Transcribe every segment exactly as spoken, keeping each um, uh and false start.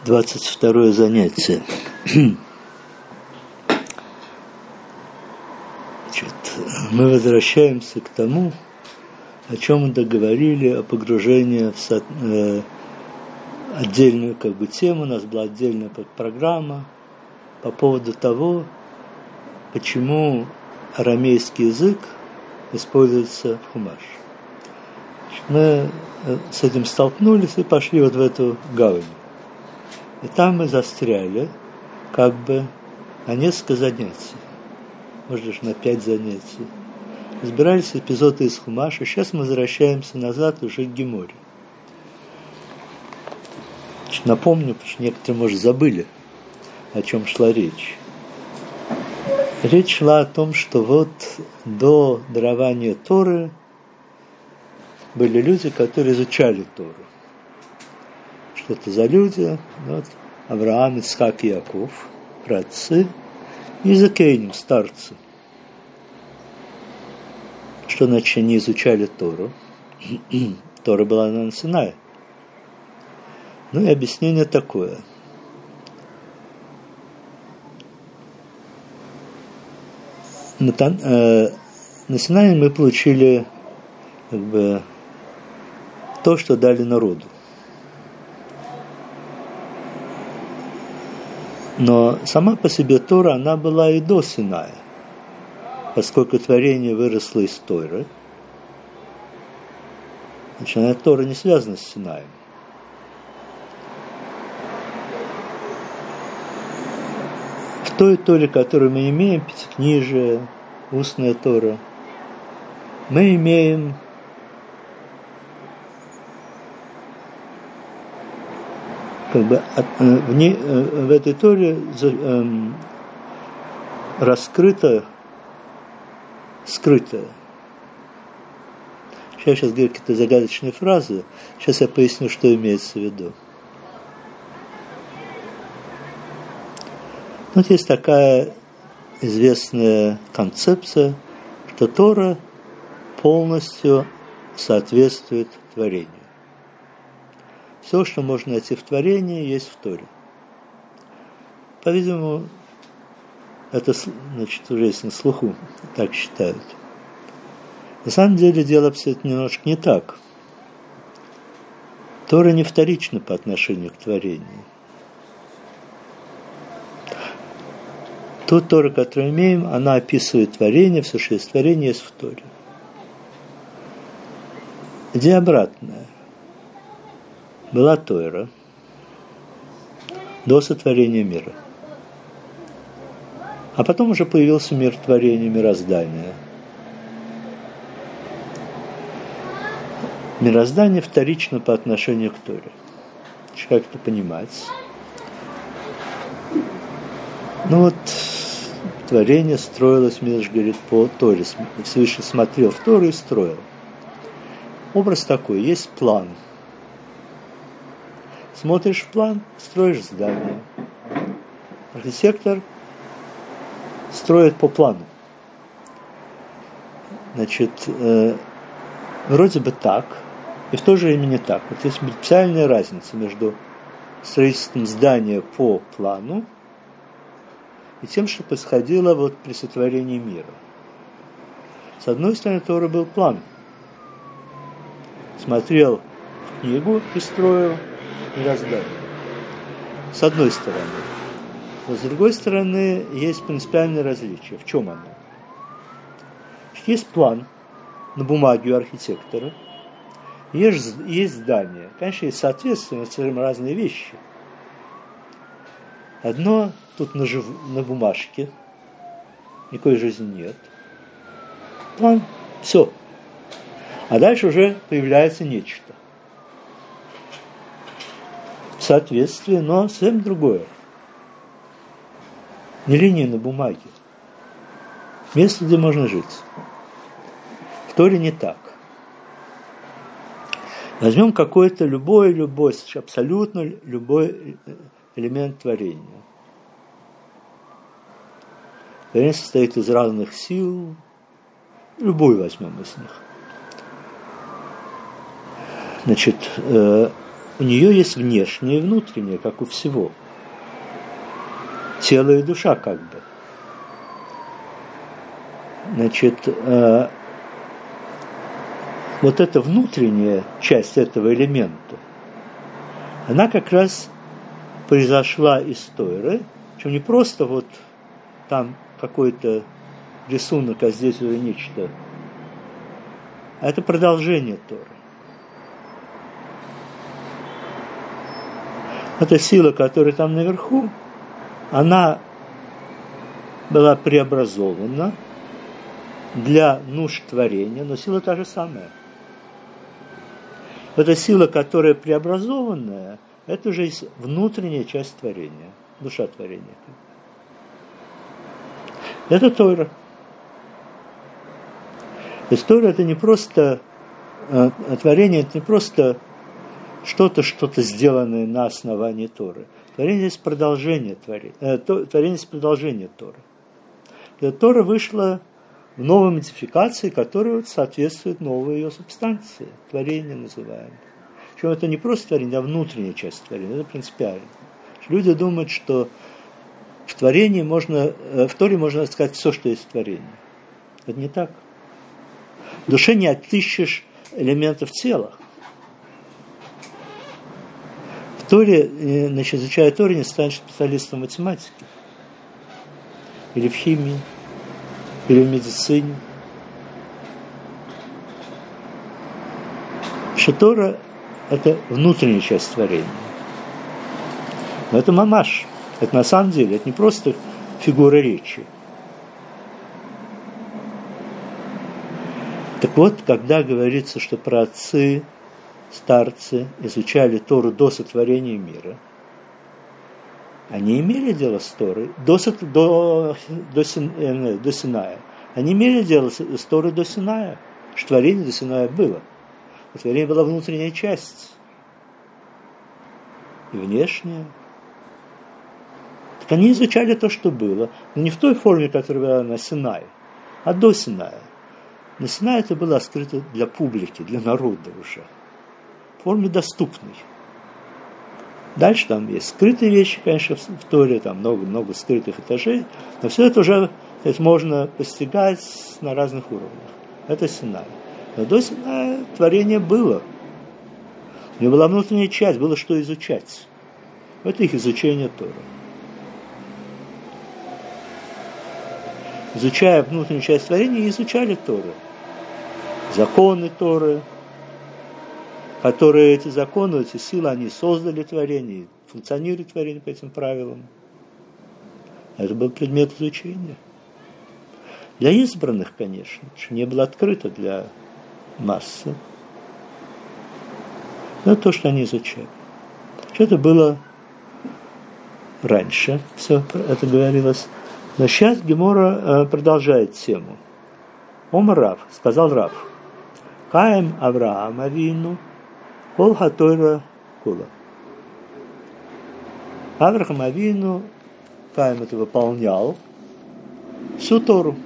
двадцать второе занятие. Значит, мы возвращаемся к тому, о чем мы договорили, о погружении в со... э, отдельную как бы тему. У нас была отдельная программа по поводу того, почему арамейский язык используется в Хумаш. Мы с этим столкнулись и пошли вот в эту гавань. И там мы застряли как бы на несколько занятий, может даже на пять занятий. Разбирались эпизоды из Хумаша. Сейчас мы возвращаемся назад уже к Геморе. Напомню, потому что некоторые, может, забыли, о чем шла речь. Речь шла о том, что вот до дарования Торы были люди, которые изучали Тору. Что это за люди? Вот Авраам, Ицхак и Яков, праотцы, и Закейним, старцы. Что значит, они изучали Тору? Тора была на Синае. Ну и объяснение такое. На, э, на Синае мы получили как бы то, что дали народу. Но сама по себе Тора, она была и до Синая, поскольку творение выросло из Торы. Значит, Тора не связана с Синаем. В той Торе, которую мы имеем, пятикнижие, устная Тора, мы имеем как бы в, ней, в этой Торе эм, раскрыто, скрыто. Я сейчас говорю какие-то загадочные фразы. Сейчас я поясню, что имеется в виду. Вот есть такая известная концепция, что Тора полностью соответствует творению. Все, что можно найти в творении, есть в Торе. По-видимому, это, значит, уже есть на слуху, так считают. На самом деле дело обстоит немножко не так. Тора не вторична по отношению к творению. Ту Тору, которую имеем, она описывает творение, все, что есть творение, есть в Торе. Идея обратная. Была Тора до сотворения мира. А потом уже появился мир творения, мироздания. Мироздание вторично по отношению к Торе. Как это понимать? Ну вот, творение строилось, Мидраш говорит, по Торе. Всевышний смотрел в Тору и строил. Образ такой, есть план. Смотришь в план, строишь здание. Архитектор строит по плану. Значит, э, вроде бы так, и в то же время не так. Вот есть принципиальная разница между строительством здания по плану и тем, что происходило вот при сотворении мира. С одной стороны, Тора был план. Смотрел в книгу и строил мироздание. С одной стороны. Но с другой стороны, есть принципиальное различие. В чем оно? Есть план на бумаге у архитектора, есть, есть здание. Конечно, есть соответствие, но совсем разные вещи. Одно тут на, жив... на бумажке, никакой жизни нет. План, все. А дальше уже появляется нечто. Соответствие, но совсем другое. Не линия на бумаге. Место, где можно жить. В Торе не так. Возьмем какой-то любой, любой, абсолютно любой элемент творения. Творение состоит из разных сил. Любой возьмем из них. Значит, э, у нее есть внешнее и внутреннее, как у всего. Тело и душа как бы. Значит, э, вот эта внутренняя часть этого элемента, она как раз произошла из Торы, причем не просто вот там какой-то рисунок, а здесь уже нечто, а это продолжение Торы. Эта сила, которая там наверху, она была преобразована для нужд творения, но сила та же самая. Эта сила, которая преобразованная, это уже внутренняя часть творения, душа творения. Это Тора. То есть Тора это не просто творение, это не просто что-то, что-то сделанное на основании Торы. Творение есть продолжение творения. Э, творение есть продолжение Торы. И Тора вышла в новой модификации, которая соответствует новой ее субстанции. Творение называемое. Причем это не просто творение, а внутренняя часть творения. Это принципиально. Люди думают, что в творении можно, в Торе можно сказать все, что есть в творении. Это не так. В душе не отыщешь элементов тела. В Торе, значит, изучая Тору, не станешь специалистом в математике. Или в химии. Или в медицине. Что Тора – это внутренняя часть творения. Но это мамаш. Это на самом деле, это не просто фигура речи. Так вот, когда говорится, что праотцы, старцы изучали Тору до сотворения мира, они имели дело с Торой до, до, до, Син, до Синая. Они имели дело с, с Торой до Синая. Что творение до Синая было. Творение была внутренняя часть. И внешняя. Так они изучали то, что было. Но не в той форме, которая была на Синае, а до Синая. На Синае это было скрыто для публики, для народа уже. В форме доступной. Дальше там есть скрытые вещи, конечно, в Торе, там много-много скрытых этажей, но все это уже это можно постигать на разных уровнях. Это Синай. Но до Синая творение было. У него была внутренняя часть, было что изучать. Это их изучение Торы. Изучая внутреннюю часть творения, изучали Торы. Законы Торы, которые эти законы, эти силы, они создали творение, функционирует творение по этим правилам. Это был предмет изучения. Для избранных, конечно, не было открыто для массы. Но то, что они изучали. Это было раньше, все это говорилось. Но сейчас Гемора продолжает тему. Омар Рав, сказал Рав, Каем Авраам Авину, Кол Хатойра Кула. Авраам Авину, Каем это выполнял, всю Тору.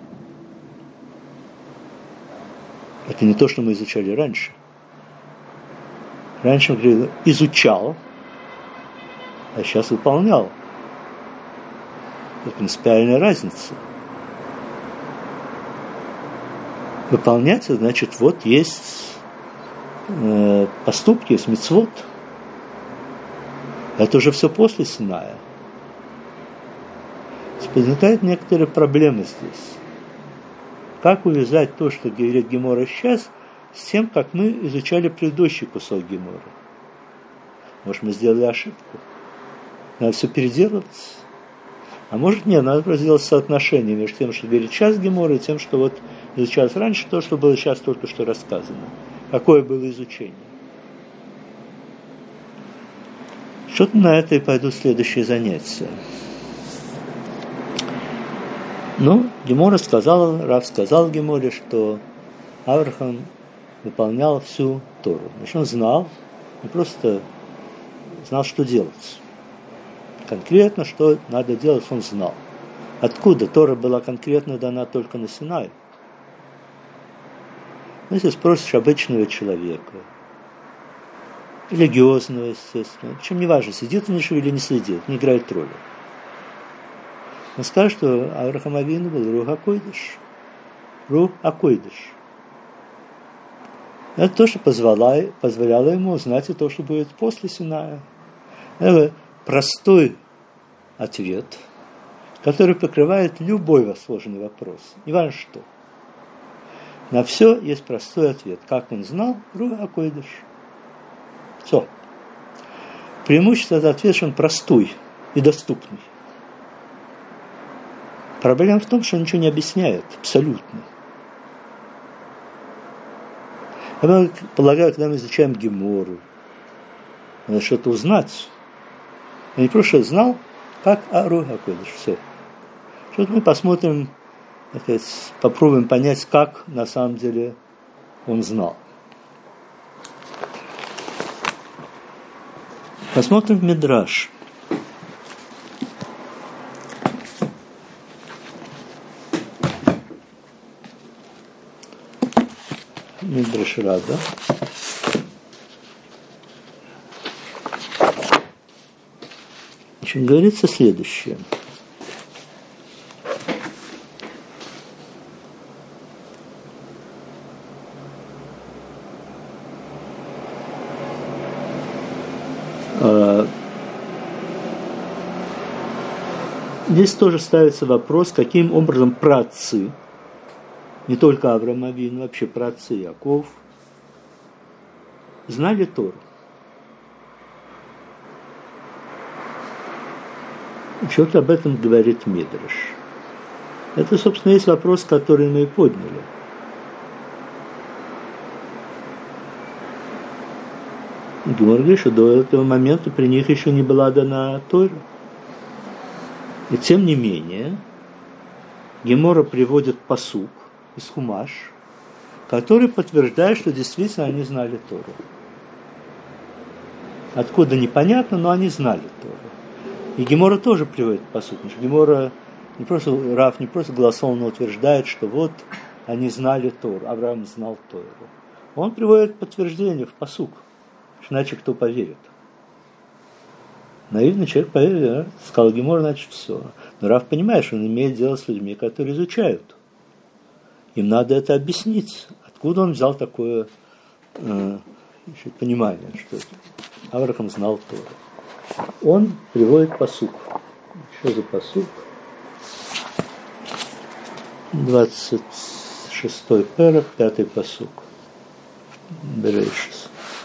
Это не то, что мы изучали раньше. Раньше он говорил, изучал, а сейчас выполнял. Это принципиальная разница. Выполнять, значит, вот есть э, поступки, есть мицвот. Это уже все после Синая. Возникают некоторые проблемы здесь. Как увязать то, что говорит Гемора сейчас, с тем, как мы изучали предыдущий кусок Гемора? Может, мы сделали ошибку? Надо все переделать? А может, нет, надо просто сделать соотношение между тем, что говорит сейчас Гемора, и тем, что вот изучалось раньше, то, что было сейчас только что рассказано. Какое было изучение? Что-то на это и пойдут следующие занятия. Ну, Гемора сказал, Рав сказал Геморе, что Авраам выполнял всю Тору. Значит, он знал, не просто знал, что делать. Конкретно, что надо делать, он знал. Откуда? Тора была конкретно дана только на Синай. Если спросишь обычного человека, религиозного, естественно. Причем не важно, сидит он еще или не сидит, не играет роли. Он скажет, что Авраам Авину был Рух ха-Койдеш. Рух ха-Койдеш. Это то, что позволяло, позволяло ему узнать и то, что будет после Синая. Это простой ответ, который покрывает любой сложный вопрос. Не важно что. На все есть простой ответ. Как он знал, Рух ха-Койдеш. Все. Преимущество этого ответа, что он простой и доступный. Проблема в том, что он ничего не объясняет абсолютно. Я полагаю, когда мы изучаем Гемору, надо что-то узнать. Я не просто знал, как Рух ха-Койдеш. Все. Что-то мы посмотрим, так сказать, попробуем понять, как на самом деле он знал. Посмотрим в Мидраш. Мидраш Рада. Значит, говорится следующее. Здесь тоже ставится вопрос, каким образом праотцы, не только Авраам Авину, вообще праотцы Яков, знали Тору. Что-то об этом говорит Мидраш. Это, собственно, есть вопрос, который мы и подняли. Гемора говорит, что до этого момента при них еще не была дана Тора. И тем не менее, Гемора приводит пасук из Хумаш, который подтверждает, что действительно они знали Тору. Откуда непонятно, но они знали Тору. И Гемора тоже приводит пасук. Гемора не просто, Рав не просто голословно утверждает, что вот они знали Тору, Авраам знал Тору. Он приводит подтверждение в пасук, иначе кто поверит. Наивный человек поверил, да? Сказал Гемора, значит все. Но Рав понимает, что он имеет дело с людьми, которые изучают. Им надо это объяснить. Откуда он взял такое э, понимание, что Авраам знал Тору. Он приводит пасук. Что за пасук? двадцать шестой перек, пятый пасук. Берешис.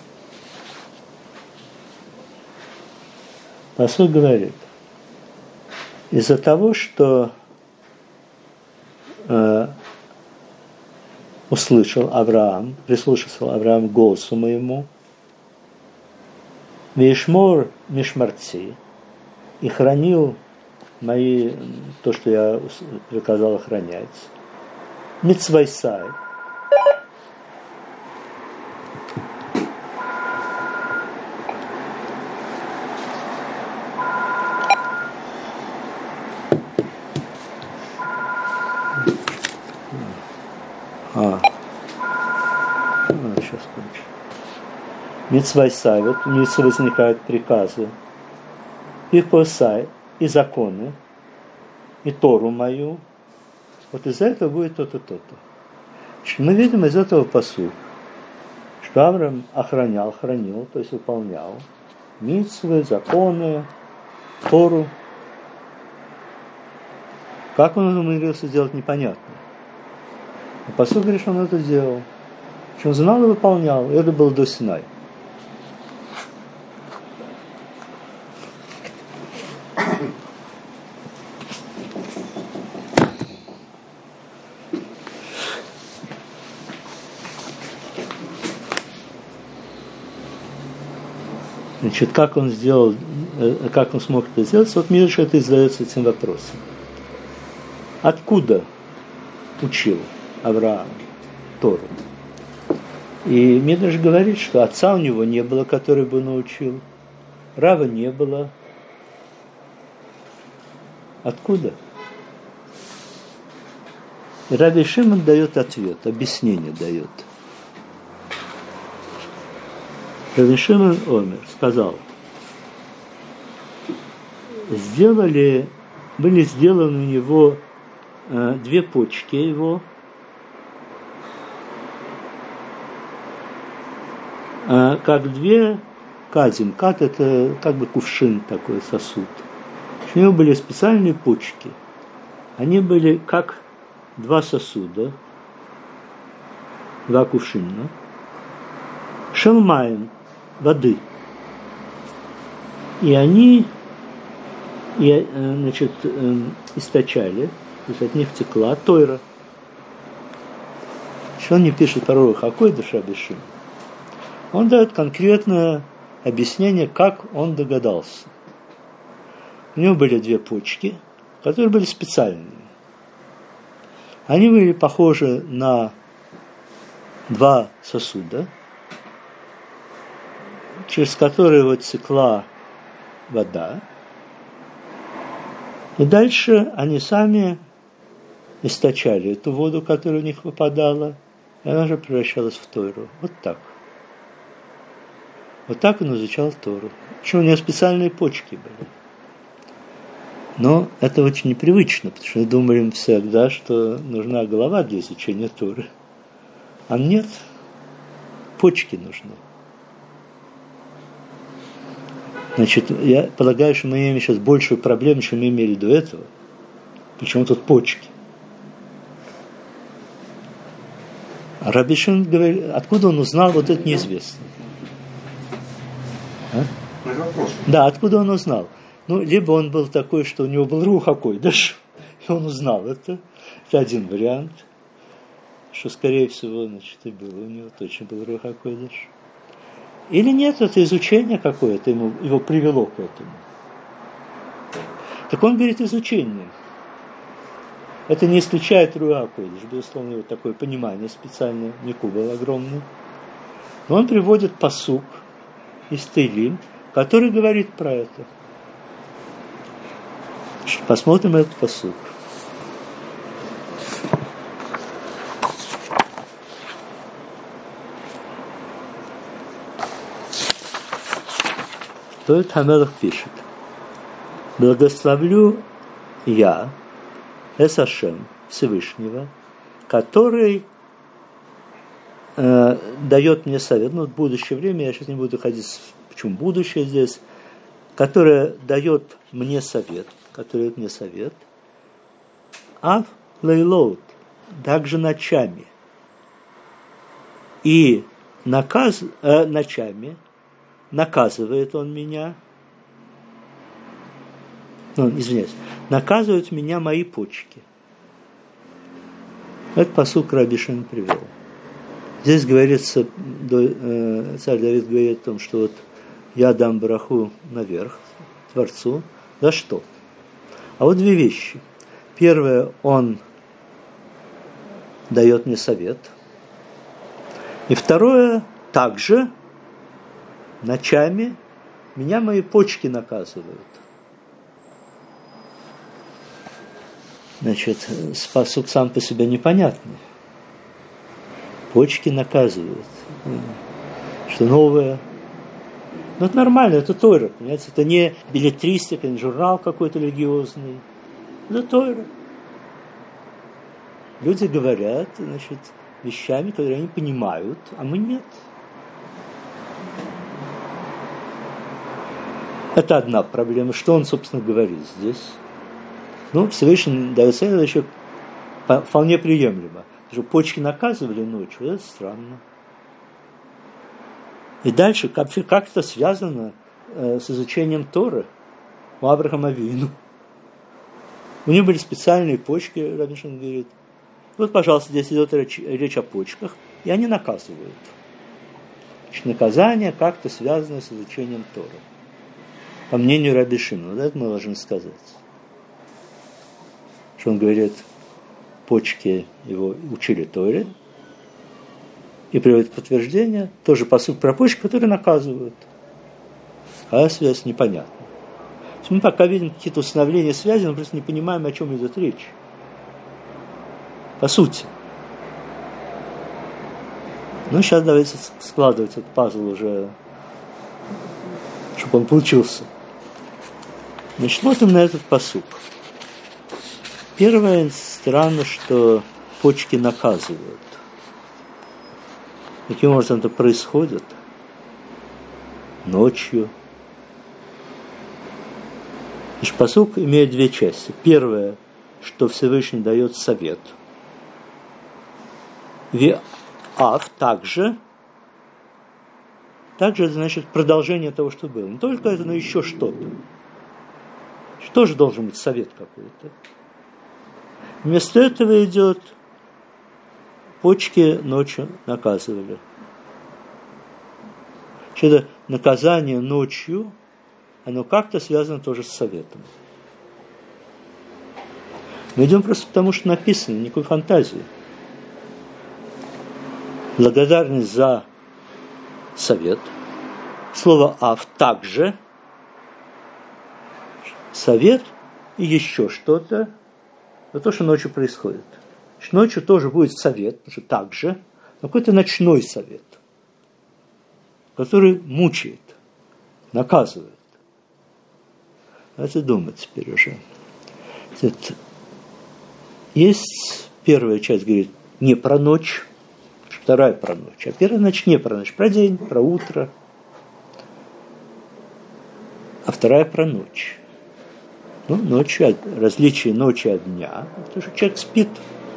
Пасук говорит, из-за того, что э, услышал Авраам, прислушался Авраам к голосу моему, Вишмор мишмарци, и хранил мои, то, что я приказал охранять, мицвайсай, А, а сейчас кончу. Мицвайсай, вот у них возникают приказы. И посай, и законы, и Тору мою. Вот из-за этого будет то-то, то-то. Мы видим из этого пасука, что Авраам охранял, хранил, то есть выполнял мицвы, законы, Тору. Как он умудрился сделать, непонятно. А пасук говорит, что он это делал. Что он знал и выполнял. И это было до Синай. Значит, как он сделал, как он смог это сделать, вот Мидраш это и задается этим вопросом. Откуда учил Авраам Тору? И Мидраш говорит, что отца у него не было, который бы научил, рава не было. Откуда? И Раби Шимон дает ответ, объяснение дает. Раби Шимон Омер сказал, сделали, были сделаны у него э, две почки его, э, как две кадим. Кад – это как бы кувшин такой, сосуд. У него были специальные почки. Они были как два сосуда, два кувшина, шелмаем, воды. И они, и, значит, источали, то есть от них текла тойра. Еще он не пишет про Руах ха-койдеш Раби Шимон. Он дает конкретное объяснение, как он догадался. У него были две почки, которые были специальные. Они были похожи на два сосуда, через которые вот текла вода. И дальше они сами источали эту воду, которая у них выпадала, и она же превращалась в Тору. Вот так. Вот так он изучал Тору. Причем у него специальные почки были. Но это очень непривычно, потому что мы думаем всегда, что нужна голова для изучения Торы. А нет, почки нужны. Значит, я полагаю, что мы имеем сейчас большую проблему, чем мы имели до этого. Почему тут почки? А Раби Шимон говорит, откуда он узнал, вот это неизвестно. А? Да, откуда он узнал? Ну, либо он был такой, что у него был Руах ха-койдеш, и он узнал это. Это один вариант, что, скорее всего, значит, и было у него точно был Руах ха-койдеш. Или нет, это изучение какое-то ему, его привело к этому. Так он говорит изучение. Это не исключает Руах ха-койдеш, безусловно, его такое понимание специальное, Мику был огромный. Но он приводит пасук из Теилим, который говорит про это. Посмотрим этот пасук. Тоэль ха-Мелех пишет: благословлю я эс Ашем Всевышнего, который э, дает мне совет. Ну, в будущее время, я сейчас не буду ходить, почему будущее здесь, которое дает мне совет, который дает мне совет, ав лейлот, также ночами, и наказ, э, ночами наказывает он меня, ну, извиняюсь, наказывают меня мои почки. Этот пасук Раби Шимон привел. Здесь говорится, э, царь Давид говорит о том, что вот я дам браху наверх, Творцу, за что? А вот две вещи. Первое, он дает мне совет. И второе, также ночами меня мои почки наказывают. Значит, пасук сам по себе непонятный. Почки наказывают. Что новое? Ну, это нормально, это Тора, понимаете? Это не билетристика, не журнал какой-то религиозный. Это Тора. Люди говорят, значит, вещами, которые они понимают, а мы нет. Это одна проблема. Что он, собственно, говорит здесь? Ну, Всевышний дает совет еще вполне приемлемо. Что почки наказывали ночью, это странно. И дальше, как, как это связано э, с изучением Торы у Авраама Авину? У него были специальные почки, Раби Шимон говорит. Вот, пожалуйста, здесь идет речь, речь о почках, и они наказывают. Значит, наказание как-то связано с изучением Торы. По мнению Раби Шимона, вот это мы должны сказать. Что он говорит, почки его учили Торе, и приводит подтверждение, тоже пасук про почки, которые наказывают. А связь непонятна. Мы пока видим какие-то установления связи, но просто не понимаем, о чем идет речь. По сути. Ну, сейчас давайте складывать этот пазл уже чтобы он получился. Значит, смотрим на этот пасук. Первое, странно, что почки наказывают. Каким образом это происходит? Ночью. Значит, пасук имеет две части. Первое, что Всевышний дает совет. Виав также. Также это значит продолжение того, что было. Не только это, но еще что-то. Тоже должен быть совет какой-то. Вместо этого идет почки ночью наказывали. Это наказание ночью, оно как-то связано тоже с советом. Мы идем просто потому, что написано, никакой фантазии. Благодарность за совет. Слово «ав» также. Совет и еще что-то. Это то, что ночью происходит. Значит, ночью тоже будет совет, потому что так же, но какой-то ночной совет, который мучает, наказывает. Давайте думать теперь уже. Есть первая часть, говорит, не про ночь, вторая про ночь, а первая, значит, не про ночь, про день, про утро, а вторая про ночь. Ну, ночью, различие ночи от дня, потому что человек спит.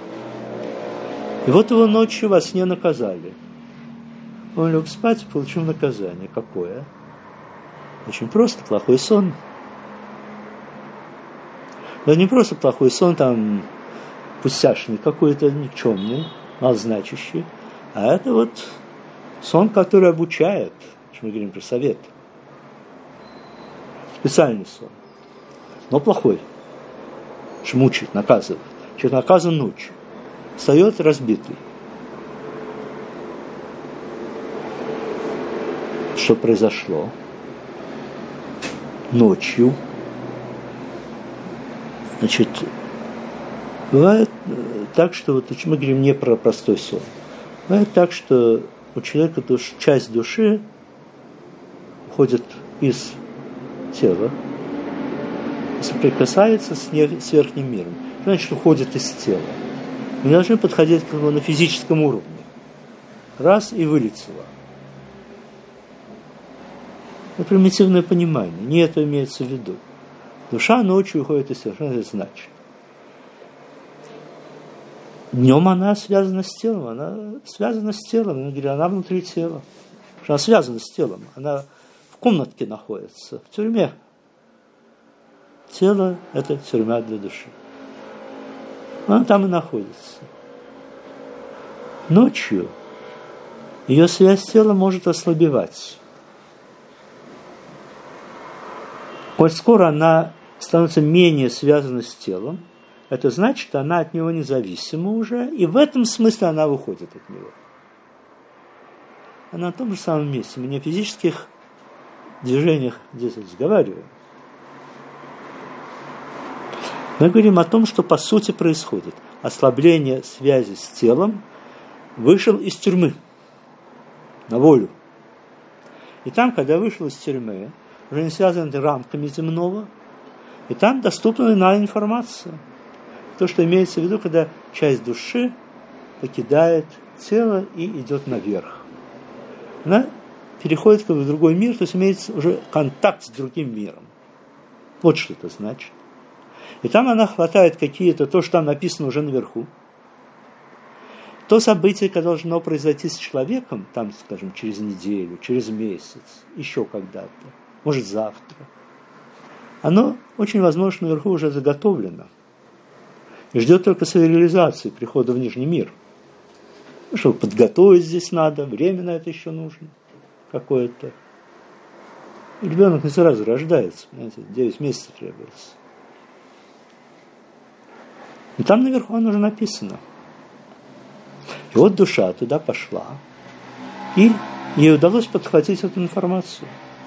И вот его ночью во сне наказали. Он лег спать и получил наказание. Какое? Очень просто, плохой сон. Но не просто плохой сон, там, пустяшный, какой-то никчемный, малозначащий, а это вот сон, который обучает, что мы говорим про совет. Специальный сон. Но плохой, что мучает, наказывает. Человек наказан ночью. Встает разбитый. Что произошло? Ночью. Значит, бывает так, что вот мы говорим не про простой сон. Бывает так, что у человека душ, часть души уходит из тела, соприкасается с, не, с верхним миром. Значит, уходит из тела. Мы должны подходить к нему на физическом уровне. Раз и вылетело. Это примитивное понимание. Не это имеется в виду. Душа ночью уходит из тела. Что это значит? Днем она связана с телом. Она связана с телом. Я говорю, она внутри тела. Она связана с телом. Она в комнатке находится, в тюрьме. Тело – это тюрьма для души. Она там и находится. Ночью ее связь с телом может ослабевать. Коль скоро она становится менее связана с телом, это значит, что она от него независима уже, и в этом смысле она выходит от него. Она на том же самом месте. Мы не о физических движениях здесь разговариваем. Мы говорим о том, что по сути происходит. Ослабление связи с телом, вышел из тюрьмы на волю. И там, когда вышел из тюрьмы, уже не связан рамками земного, и там доступна иная информация. То, что имеется в виду, когда часть души покидает тело и идет наверх. Она переходит в другой мир, то есть имеется уже контакт с другим миром. Вот что это значит. И там она хватает какие-то, то, что там написано уже наверху. То событие, которое должно произойти с человеком, там, скажем, через неделю, через месяц, еще когда-то, может завтра, оно очень возможно наверху уже заготовлено. И ждет только своей реализации, прихода в Нижний мир. Ну, что подготовить здесь надо, время на это еще нужно какое-то. И ребенок не сразу рождается, понимаете, девять месяцев требуется. И там наверху оно уже написано. И вот душа туда пошла, и ей удалось подхватить эту информацию.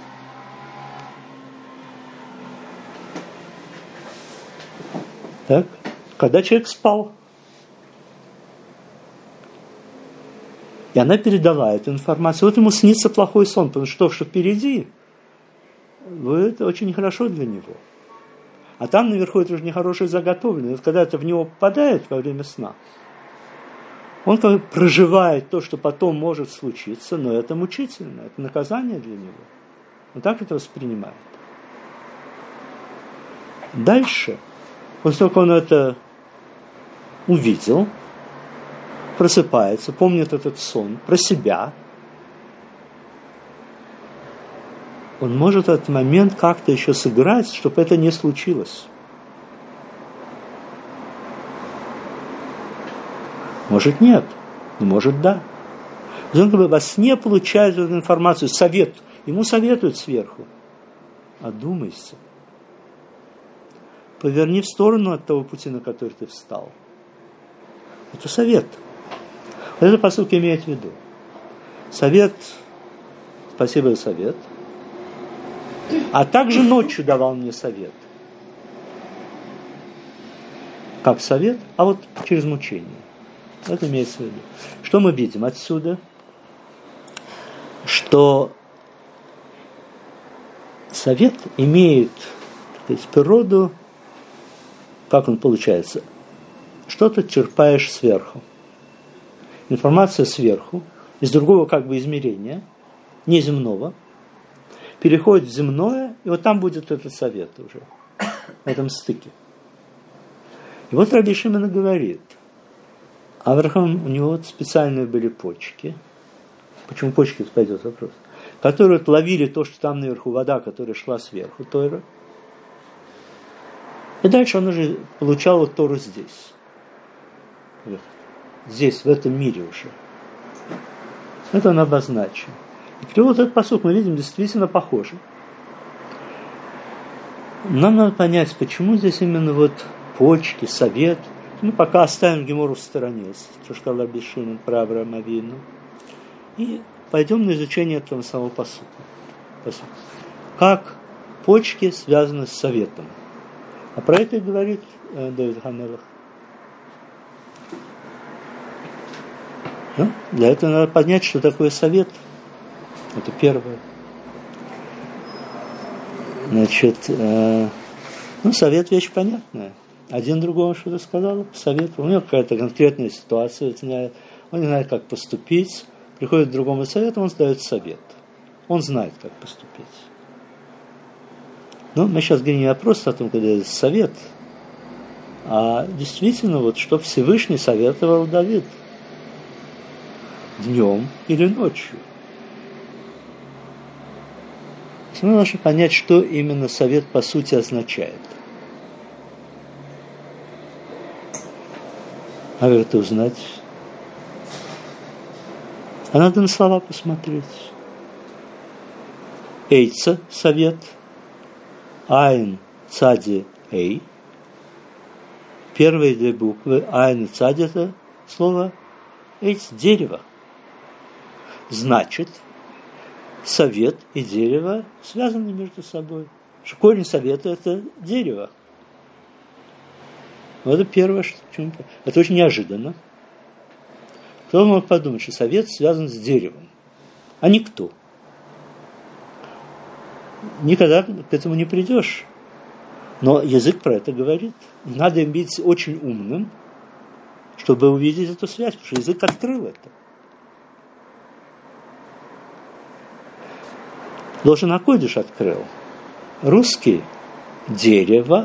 Так, когда человек спал, И она передала эту информацию. Вот ему снится плохой сон, потому что то, что впереди, это очень нехорошо для него. А там наверху это уже нехорошее заготовленное. Вот когда это в него попадает во время сна, он как бы проживает то, что потом может случиться, но это мучительно, это наказание для него. Он так это воспринимает. Дальше, после того, как он это увидел, просыпается, помнит этот сон про себя, он может в этот момент как-то еще сыграть, чтобы это не случилось. Может, нет, но может, да. Он как бы во сне получает эту информацию, совет. Ему советуют сверху. Одумайся. Поверни в сторону от того пути, на который ты встал. Это совет. Вот это пасук имеет в виду. Совет, спасибо за совет. А также ночью давал мне совет. Как совет, а вот через мучение. Это имеется в виду. Что мы видим отсюда? Что совет имеет, так сказать, природу, как он получается, что-то черпаешь сверху. Информация сверху, из другого как бы измерения, неземного, переходит в земное, и вот там будет этот совет уже, в этом стыке. И вот Раби Шимон говорит, Авраам, у него вот специальные были почки. Почему почки, пойдет вопрос. Которые вот ловили то, что там наверху вода, которая шла сверху, Тора. И дальше он уже получал вот Тору здесь. Вот. Здесь, в этом мире уже. Это он обозначил. И перевод этот пасук мы видим действительно похожий. Нам надо понять, почему здесь именно вот почки, совет. Мы пока оставим Гемору в стороне, то, что сказал Раби Шимон про Авраама Авину. И пойдем на изучение этого самого пасука. Пасука. Как почки связаны с советом. А про это и говорит э, Давид ха-Мелех. Ну, для этого надо понять, что такое совет. Это первое. Значит, э, ну, совет вещь понятная. Один другому что-то сказал, посоветовал. У него какая-то конкретная ситуация, он не знает, как поступить. Приходит к другому совету, он дает совет. Он знает, как поступить. Но мы сейчас говорим не просто о том, когда это совет, а действительно, вот, что Всевышний советовал Давид днем или ночью. Мы должны понять, что именно совет по сути означает. А это узнать. А надо на слова посмотреть. Эйца – совет. Айн, цади, эй. Первые две буквы айн и цади – это слово эйц – дерево. Значит, совет и дерево связаны между собой. Что корень совета – это дерево. Вот это первое, что... Это очень неожиданно. Кто мог подумать, что совет связан с деревом, а никто. Никогда к этому не придешь. Но язык про это говорит. Надо им быть очень умным, чтобы увидеть эту связь, потому что язык открыл это. Ложен Акодиш открыл. Русский – дерево,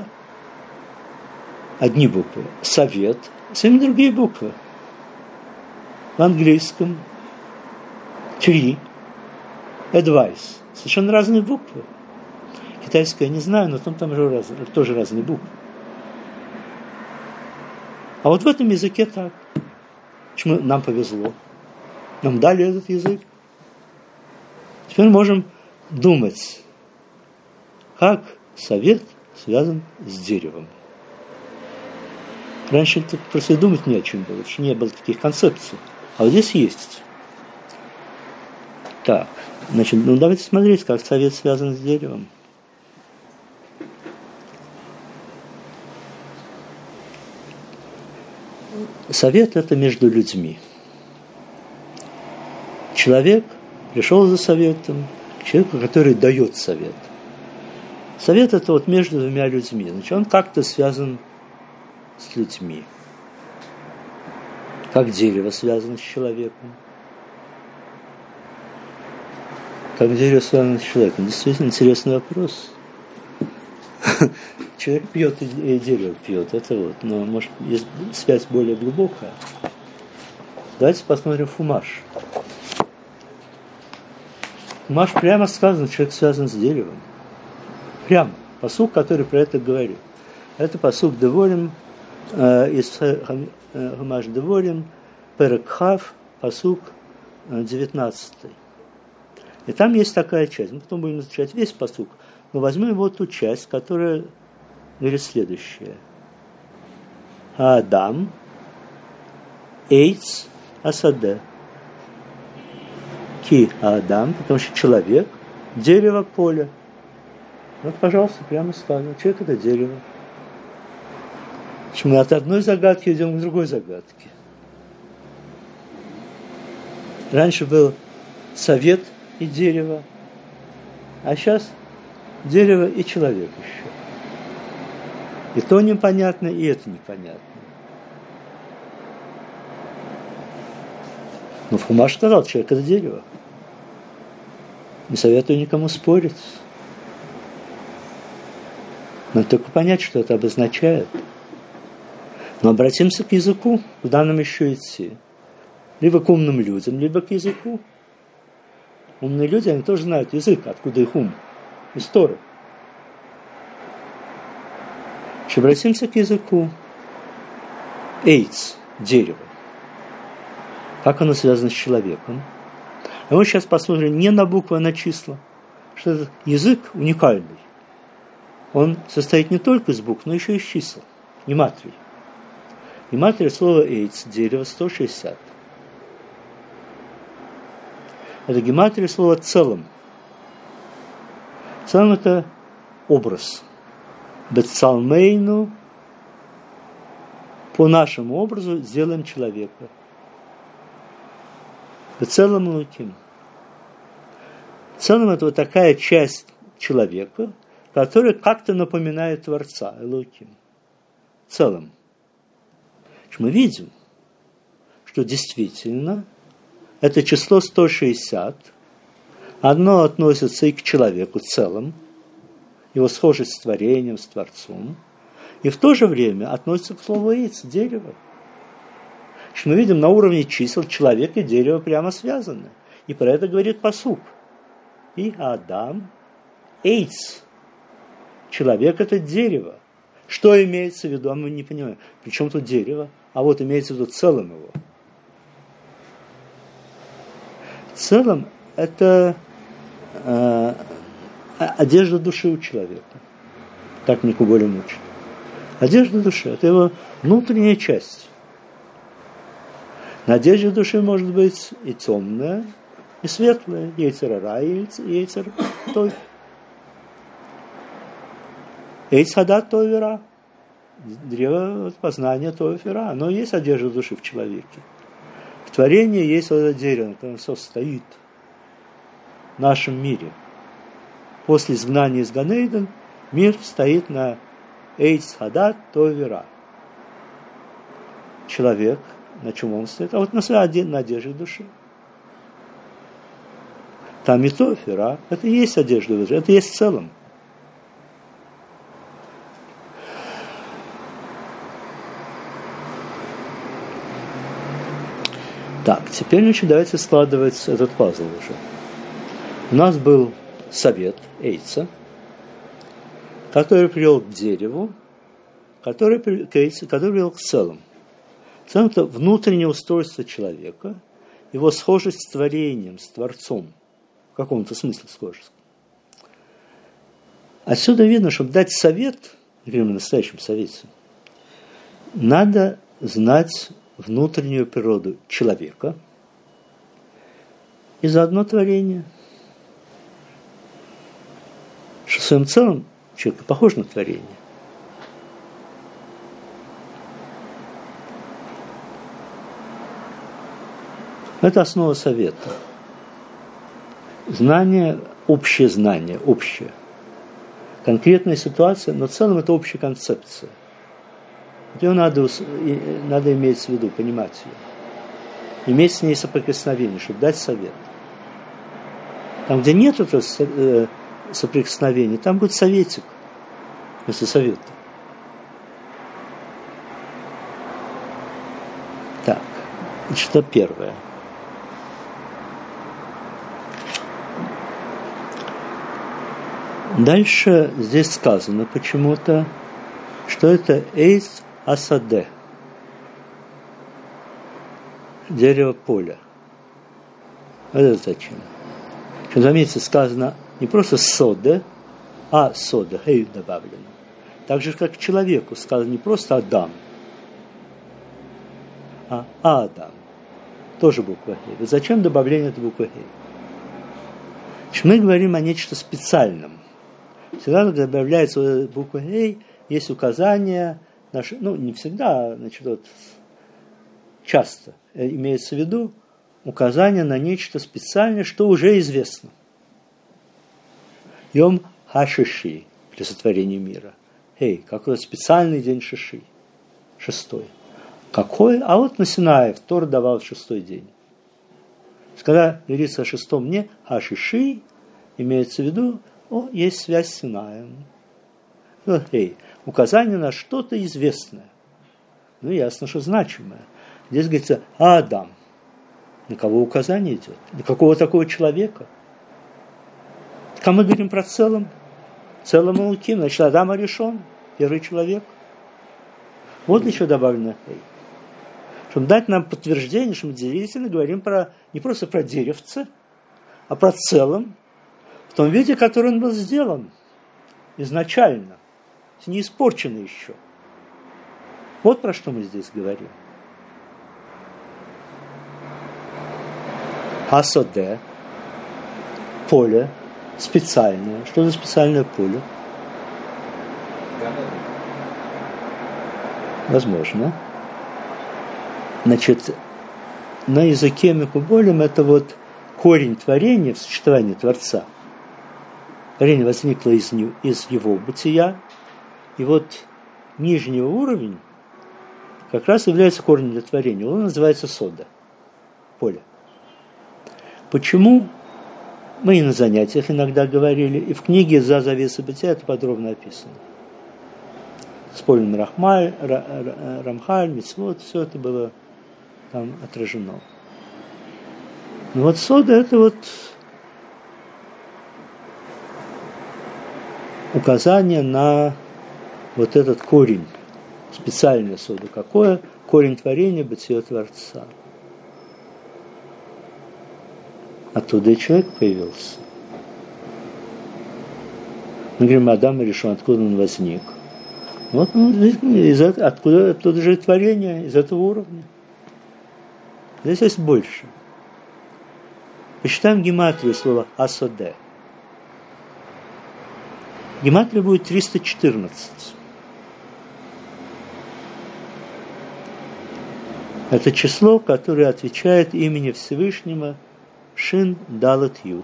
одни буквы, совет, совсем другие буквы. В английском tree, advice. Совершенно разные буквы. Китайское я не знаю, но там, там же раз, тоже разные буквы. А вот в этом языке так. Почему нам повезло? Нам дали этот язык. Теперь мы можем думать, как совет связан с деревом. Раньше просто и думать не о чем было, потому что не было таких концепций. А вот здесь есть. Так, значит, ну давайте смотреть, как совет связан с деревом. Совет – это между людьми. Человек пришел за советом к человеку, который дает совет. Совет – это вот между двумя людьми. Значит, он как-то связан с людьми. Как дерево связано с человеком. Как дерево связано с человеком. Действительно интересный вопрос. Человек пьет и дерево пьет. Это вот. Но, может, есть связь более глубокая. Давайте посмотрим Хумаш. Хумаш прямо сказано, человек связан с деревом. Прямо. Пасук, который про это говорит. Это пасук Деворим, э, из Хумаш Деворим, Перек Хав, пасук девятнадцатый. И там есть такая часть. Мы потом будем изучать весь пасук. Но возьмем вот ту часть, которая говорит следующее. Адам, Эйц, Асаде. Ки Адам, потому что человек, дерево поля. Вот, пожалуйста, прямо сказано. Человек – это дерево. Мы от одной загадки идем к другой загадке. Раньше был совет и дерево, а сейчас дерево и человек еще. И то непонятно, и это непонятно. Но Хумаш сказал, человек – это дерево. Не советую никому спорить. Надо только понять, что это обозначает. Но обратимся к языку, куда нам еще идти. Либо к умным людям, либо к языку. Умные люди, они тоже знают язык, откуда их ум. Из Торы. Обратимся к языку. Эйц, дерево. Как оно связано с человеком? А мы сейчас посмотрим не на буквы, а на числа. Что этот язык уникальный. Он состоит не только из букв, но еще и из чисел. Гематрии. Гематрия слова эйц, дерево, сто шестьдесят. Это гематрия слова целым. Целым – это образ. Бецалмейну, по нашему образу сделаем человека. Бецалом луким. Целым – это вот такая часть человека, которая как-то напоминает Творца, Элоким. Целым. Мы видим, что действительно это число сто шестьдесят, одно относится и к человеку целым, его схожесть с творением, с Творцом, и в то же время относится к слову «эйц», дерево. Мы видим, на уровне чисел человек и дерево прямо связаны. И про это говорит пасук. И Адам, эйц. Человек – это дерево. Что имеется в виду? А мы не понимаем. Причем тут дерево? А вот имеется в виду целым его. Целым – это э, одежда души у человека. Так Никуболем учит. Одежда души – это его внутренняя часть. На одежде души может быть и темная, и светлая, яйцер ара, и яйцер той. Эйцхадат тойвера. Древо познания тойвера. Оно есть одежда души в человеке. В творении есть вот это дерево, которое состоит в нашем мире. После изгнания из Ганейден мир стоит на Эйцхадат тойвера. Человек, на чем он стоит? А вот на своей одежде души. Там и тойвера. Это и есть одежда души. Это и есть в целом. Так, теперь значит, давайте складывать этот пазл уже. У нас был совет Эйца, который привел к дереву, который, к Эйцу, который привел к целым. Целым – это внутреннее устройство человека, его схожесть с творением, с Творцом. В каком-то смысле схожесть. Отсюда видно, чтобы дать совет, говорим о настоящем совете, надо знать внутреннюю природу человека и заодно творение. Что в своем целом человек похож на творение. Это основа совета. знание, общее знание, общее. Конкретная ситуация, но в целом это общая концепция. Ее надо, надо иметь в виду, понимать ее. Иметь с ней соприкосновение, чтобы дать совет. Там, где нет этого соприкосновения, там будет советик вместо совета. Так, что первое. Дальше здесь сказано почему-то, что это эйс асаде, дерево поля. Это зачем? Что, заметьте, сказано не просто соде, а сода, хей добавлено. Так же, как человеку сказано не просто Адам, а Адам. Тоже буква хей. Вот зачем добавление этой буквы хей? Мы говорим о нечто специальном. Всегда, когда добавляется буква хей, есть указание, наши, ну, не всегда, значит, вот, часто имеется в виду указание на нечто специальное, что уже известно. Йом ха-шиши, для сотворения мира. Эй, какой специальный день шиши, шестой. Какой? А вот на Синае Тора давал шестой день. Когда говорится о шестом дне, ха-шиши, имеется в виду, о, есть связь с Синаем. Ну, эй, указание на что-то известное. Ну, ясно, что значимое. Здесь говорится Адам. На кого указание идет? На какого такого человека? А мы говорим про целом. Целом Элоким. Значит, Адам решен. Первый человек. Вот еще добавлено эй. Чтобы дать нам подтверждение, что мы действительно говорим про, не просто про деревце, а про целом, в том виде, который он был сделан изначально, не испорченный еще. Вот про что мы здесь говорим. Асоде, поле, специальное. Что за специальное поле? Возможно. Значит, на языке Мекуболем это вот корень творения в существовании Творца. Творение возникло из, из его бытия, и вот нижний уровень как раз является корнем для творения. Он называется сода, поле. Почему? Мы и на занятиях иногда говорили, и в книге «За завесой бытия» это подробно описано. Спорим Рахмаль, Рамхаль, Мицвот, все это было там отражено. Но вот сода – это вот указание на вот этот корень, специальное сода. Какое? Корень творения, бытие Творца. Оттуда и человек появился. Мы говорим, Адам решен, откуда он возник. Вот ну, из, откуда, оттуда же творение, из этого уровня. Здесь есть больше. Посчитаем гематрию слова асоде. Гематрия будет триста четырнадцать. Это число, которое отвечает имени Всевышнего Шин Далет Ют.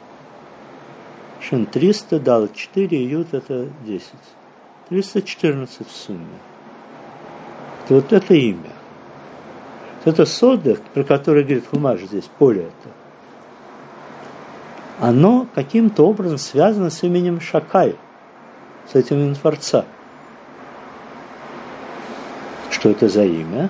Шин триста, Далет четыре, Ют это десять. триста четырнадцать в сумме. Это вот это имя. Это сода, про которое говорит Хумаш здесь, поле это. Оно каким-то образом связано с именем Шакай, с этим именем Творца. Что это за имя?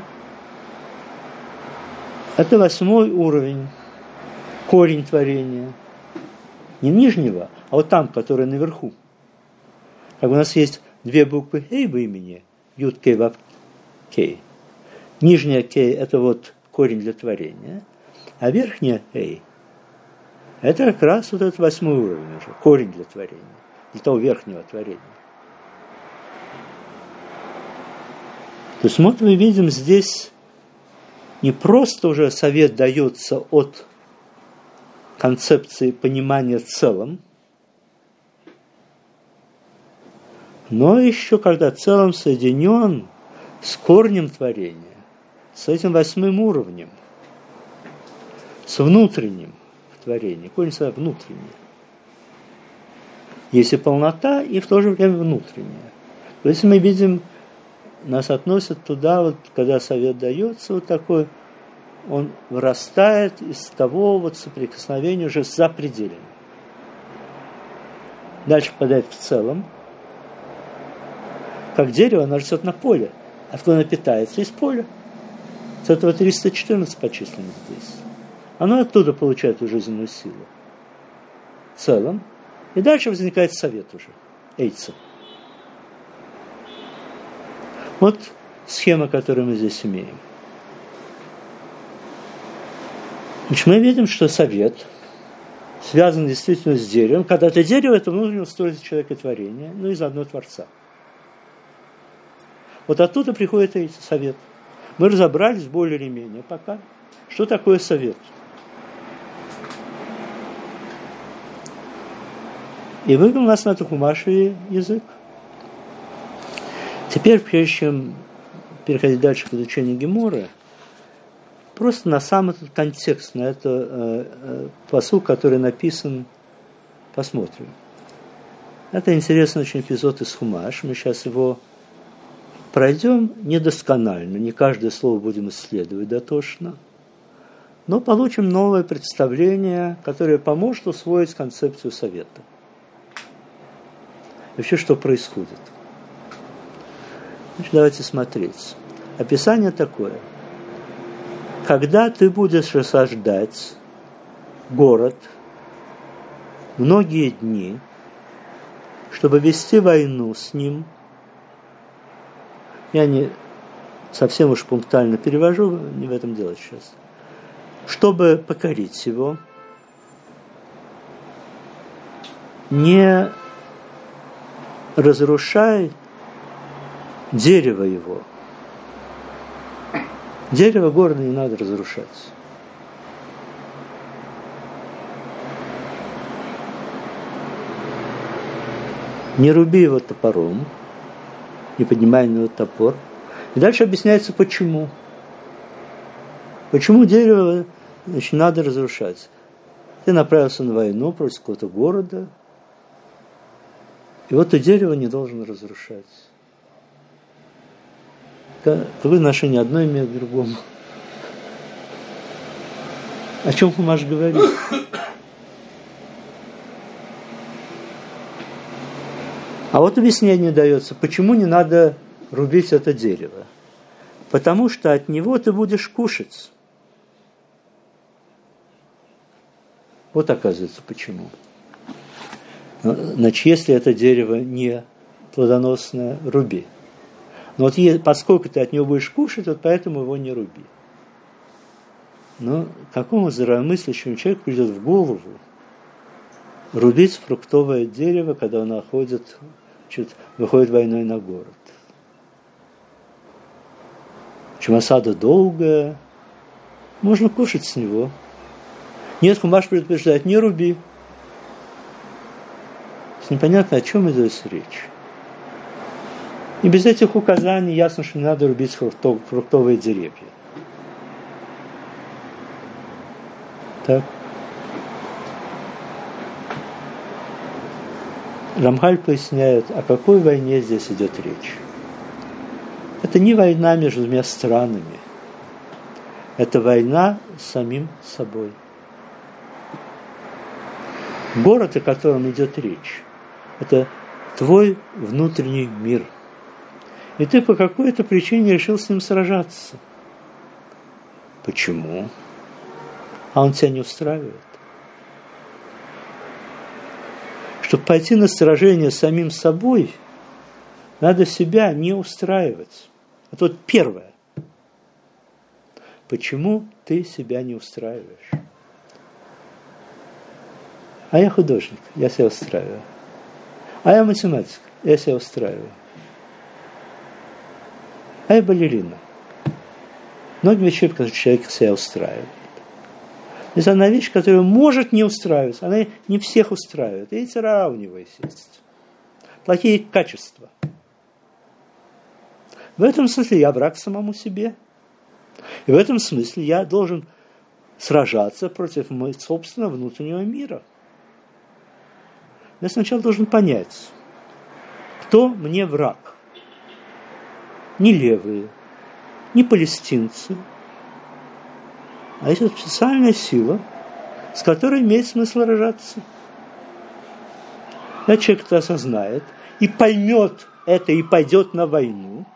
Это восьмой уровень, корень творения. Не нижнего, а вот там, который наверху. Как у нас есть две буквы Хей в имени, Ют, Кей, Вав, Кей. Нижняя Кей – это вот корень для творения, а верхняя Хей – это как раз вот этот восьмой уровень уже, корень для творения, для того верхнего творения. То есть вот мы видим здесь не просто уже совет дается от концепции понимания целым, но еще когда целым соединен с корнем творения, с этим восьмым уровнем, с внутренним, творения, корень всегда внутренний. Есть и полнота, и в то же время внутренняя. То есть мы видим, нас относят туда, вот, когда совет дается, вот такой, он вырастает из того вот соприкосновения уже за пределами. Дальше попадает в целом. Как дерево, оно растет на поле. Откуда оно питается? Из поля. С этого триста четырнадцать почислено здесь. Оно оттуда получает жизненную силу. В целом. И дальше возникает совет уже. Эйца. Вот схема, которую мы здесь имеем. Значит, мы видим, что совет связан действительно с деревом. Когда это дерево, это внутреннее устройство человекотворения, ну и заодно Творца. Вот оттуда приходит и совет. Мы разобрались более или менее пока, что такое совет. И вывел нас на Хумашевый язык. Теперь, прежде чем переходить дальше к изучению Геморы, просто на сам этот контекст, на это э, э, пасук, который написан, посмотрим. Это интересный очень эпизод из Хумаш. Мы сейчас его пройдем недосконально, не каждое слово будем исследовать дотошно, но получим новое представление, которое поможет усвоить концепцию совета. Вообще, что происходит? Значит, давайте смотреть. Описание такое. Когда ты будешь рассаждать город многие дни, чтобы вести войну с ним, я не совсем уж пунктуально перевожу, не в этом дело сейчас, чтобы покорить его, не разрушай дерево его. Дерево города не надо разрушать. Не руби его топором, не поднимай на него топор. И дальше объясняется, почему. Почему дерево, значит, надо разрушать. Ты направился на войну против какого-то города, и вот ты дерево не должен разрушать. Какое отношение одно имеет к другому? О чем Хумаш говорит? А вот объяснение дается, почему не надо рубить это дерево. Потому что от него ты будешь кушать. Вот оказывается почему. Значит, если это дерево не плодоносное, руби. Но вот поскольку ты от него будешь кушать, вот поэтому его не руби. Но какому здравомыслящему человеку придет в голову рубить фруктовое дерево, когда он находит, значит, выходит войной на город? Чем осада долгая, можно кушать с него. Нет, Хумаш предупреждает, не руби. Непонятно, о чем идет речь. И без этих указаний ясно, что не надо рубить фруктов, фруктовые деревья. Так. Рамхаль поясняет, о какой войне здесь идет речь. Это не война между двумя странами. Это война с самим собой. Город, о котором идет речь, это твой внутренний мир. И ты по какой-то причине решил с ним сражаться. Почему? А он тебя не устраивает. Чтобы пойти на сражение с самим собой, надо себя не устраивать. Это вот первое. Почему ты себя не устраиваешь? А я художник, я себя устраиваю. А я математик, я себя устраиваю. А я балерина. Многие вещи, которые человек себя устраивает. Это одна вещь, которая может не устраивать. Она не всех устраивает. И цара у него есть. Плохие качества. В этом смысле я враг самому себе. И в этом смысле я должен сражаться против моего собственного внутреннего мира. Я сначала должен понять, кто мне враг. Не левые, не палестинцы, а есть специальная сила, с которой имеет смысл сражаться. Когда человек это осознает и поймет это и пойдет на войну,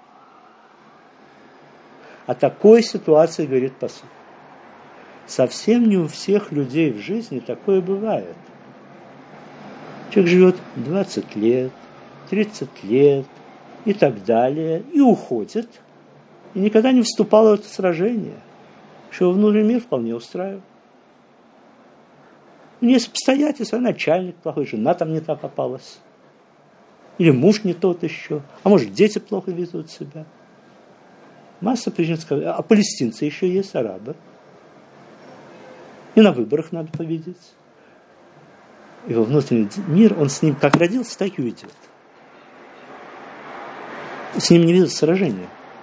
о такой ситуации говорит посуд. Совсем не у всех людей в жизни такое бывает. Человек живет двадцать лет, тридцать лет и так далее, и уходит, и никогда не вступал в это сражение, что его внутренний мир вполне устраивает. У него есть обстоятельства, начальник плохой, жена там не та попалась, или муж не тот еще, а может дети плохо ведут себя. Масса причин, а палестинцы еще есть, арабы. И на выборах надо победить. Его внутренний мир, он с ним как родился, так и уйдет. С ним не ведут сражения.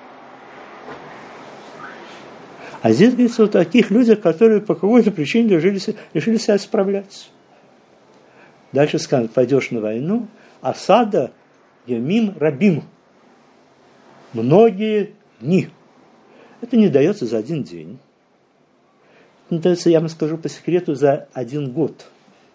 А здесь говорится о таких людях, которые по какой-то причине решили, решили себя справлять. Дальше сказано, пойдешь на войну, осада ямим рабим. Многие дни. Это не дается за один день. Это дается, я вам скажу по секрету, за один год.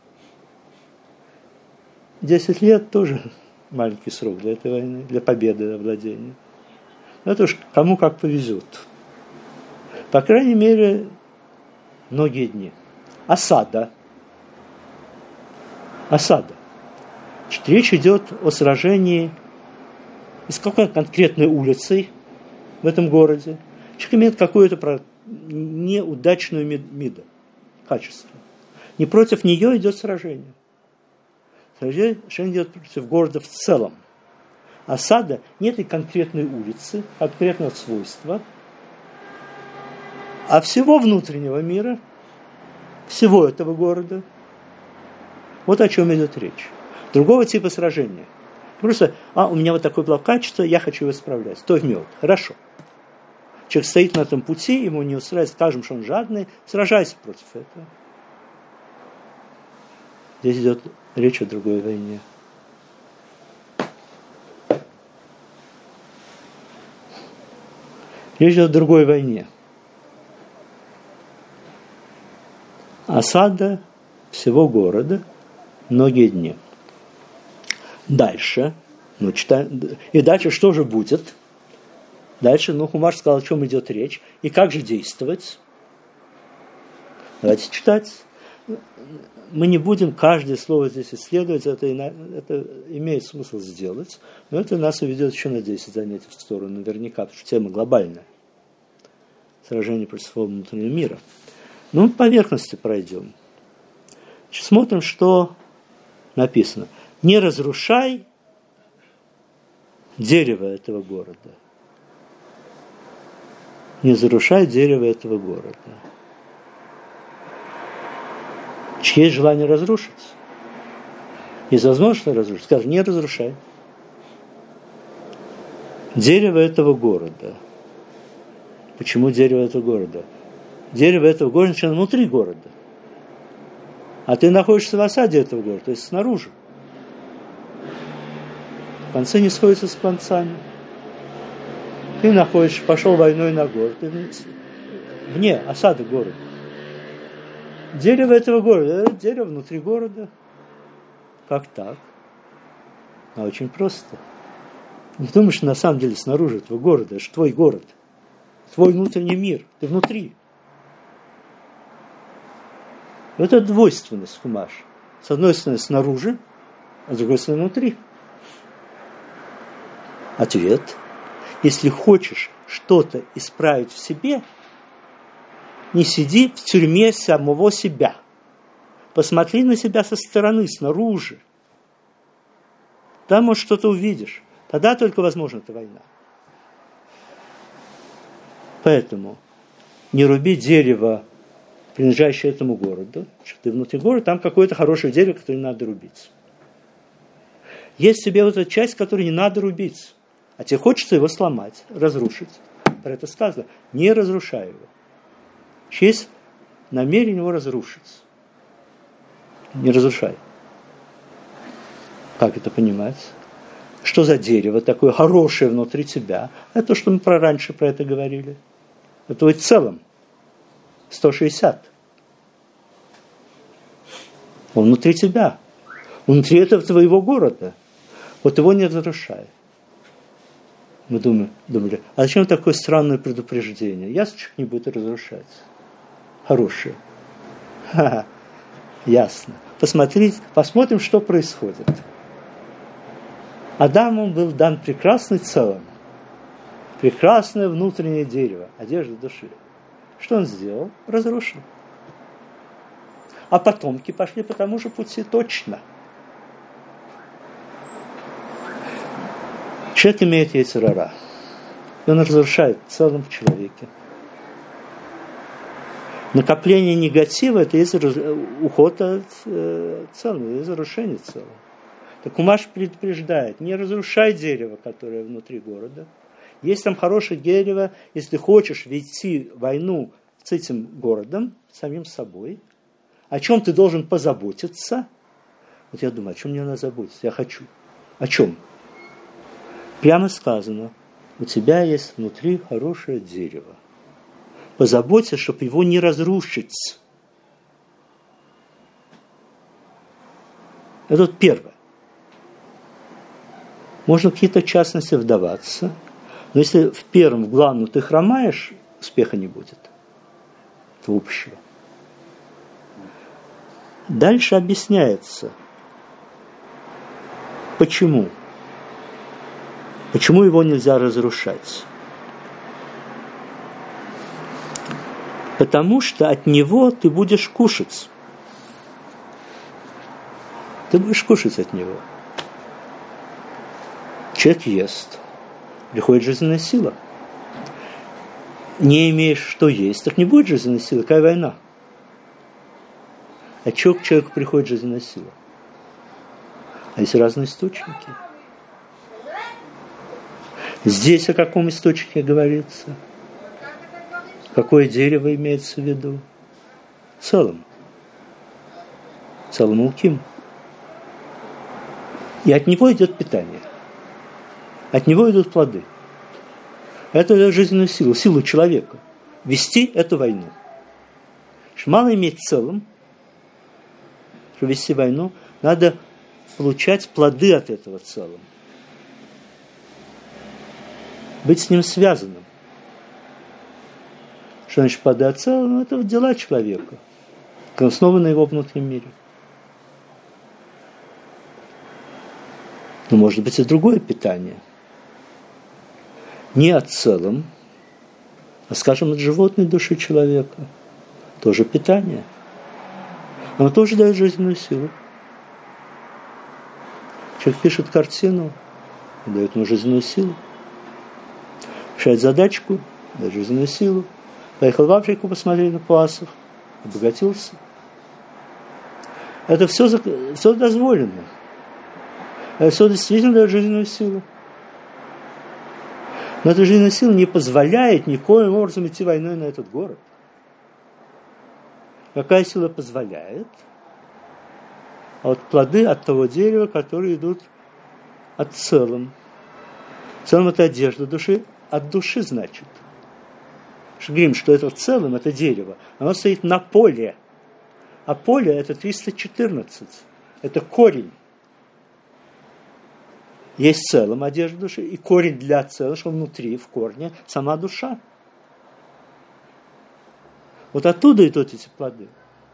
Десять лет тоже маленький срок для этой войны, для победы, овладения. Но это уж кому как повезет. По крайней мере, многие дни. Осада. Осада. Значит, речь идет о сражении с какой конкретной улицей в этом городе. Человек имеет какую-то неудачную миду, качество. Не против нее идет сражение. Сражение идет против города в целом. Осада не этой конкретной улицы, конкретного свойства, а всего внутреннего мира, всего этого города. Вот о чем идет речь. Другого типа сражения. Просто, а, у меня вот такое было качество, я хочу его исправлять. То вмет. Хорошо. Человек стоит на этом пути, ему не устраивает, скажем, что он жадный, сражайся против этого. Здесь идет речь о другой войне. Речь идет о другой войне. Осада всего города многие дни. Дальше, ну, читаем, и дальше что же будет? Дальше, ну, Хумаш сказал, о чем идет речь, и как же действовать. Давайте читать. Мы не будем каждое слово здесь исследовать, это, это имеет смысл сделать, но это нас уведет еще на десять занятий в сторону, наверняка, потому что тема глобальная. Сражение против своего внутреннего мира. Ну, по поверхности пройдем. Значит, смотрим, что написано. Не разрушай дерево этого города. Не разрушай дерево этого города. Чье есть желание разрушить? Есть возможность разрушить? Скажем, не разрушай. Дерево этого города. Почему дерево этого города? Дерево этого города начинается внутри города. А ты находишься в осаде этого города, то есть снаружи. Концы не сходятся с концами. Ты находишься, пошел войной на город. Ты вне осады города. Дерево этого города. Это дерево внутри города. Как так? А очень просто. Не думаешь, что на самом деле снаружи этого города, это же твой город. Твой внутренний мир. Ты внутри. Это двойственность Хумаш. С одной стороны снаружи, а с другой стороны внутри. Ответ. Если хочешь что-то исправить в себе, не сиди в тюрьме самого себя. Посмотри на себя со стороны, снаружи. Там, может, что-то увидишь. Тогда только возможна эта война. Поэтому не руби дерево, принадлежащее этому городу. Что ты внутри города, там какое-то хорошее дерево, которое не надо рубить. Есть в тебе вот эта часть, которую не надо рубить. А тебе хочется его сломать, разрушить. Про это сказано. Не разрушай его. Есть намерение его разрушить. Не разрушай. Как это понимать? Что за дерево такое хорошее внутри тебя? Это то, что мы про раньше про это говорили. Это в целом сто шестьдесят. Он внутри тебя. Внутри этого твоего города. Вот его не разрушай. Мы думали, думали, а зачем такое странное предупреждение? Ясно, что не будет разрушать. Хорошее. Ха-ха. Ясно. Посмотрите, посмотрим, что происходит. Адаму был дан прекрасный целым. Прекрасное внутреннее дерево, одежда души. Что он сделал? Разрушил. А потомки пошли по тому же пути точно. Человек имеет йецер ара. И он разрушает в целом в человеке. Накопление негатива – это есть уход от э, целого, есть разрушение целого. Так Хумаш предупреждает, не разрушай дерево, которое внутри города. Есть там хорошее дерево, если хочешь вести войну с этим городом, с самим собой, о чем ты должен позаботиться. Вот я думаю, о чем мне надо заботиться? Я хочу. О чем? Прямо сказано, у тебя есть внутри хорошее дерево. Позаботься, чтобы его не разрушить. Это вот первое. Можно в какие-то частности вдаваться, но если в первом, в главном ты хромаешь, успеха не будет. Это общего. Дальше объясняется, почему. Почему его нельзя разрушать? Потому что от него ты будешь кушать. Ты будешь кушать от него. Человек ест. Приходит жизненная сила. Не имеешь что есть, так не будет жизненной силы. Какая война? От чего к человеку приходит жизненная сила? А есть разные источники. Здесь о каком источнике говорится? Какое дерево имеется в виду? Целым. Целым улким. И от него идет питание. От него идут плоды. Это дает жизненную силу, силу человека. Вести эту войну. Мало иметь целым. Чтобы вести войну, надо получать плоды от этого целым. Быть с ним связанным. Что значит плоды от целого? Ну, это дела человека. Снова на его внутреннем мире. Но может быть и другое питание. Не от целом, а, скажем, от животной души человека. Тоже питание. Оно тоже дает жизненную силу. Человек пишет картину, дает ему жизненную силу. Решает задачку, дает жизненную силу. Поехал в Африку посмотреть на пуассов, обогатился. Это все, все дозволено. Это все действительно дает жизненную силу. Но эта жизненная сила не позволяет никоим образом идти войной на этот город. Какая сила позволяет? А вот плоды от того дерева, которые идут от целым. Целым – это одежда души, от души значит. Что говорим, что это в целом, это дерево, оно стоит на поле. А поле – это триста четырнадцать. Это корень. Есть целым одежда души, и корень для целого, что внутри, в корне, сама душа. Вот оттуда идут эти плоды.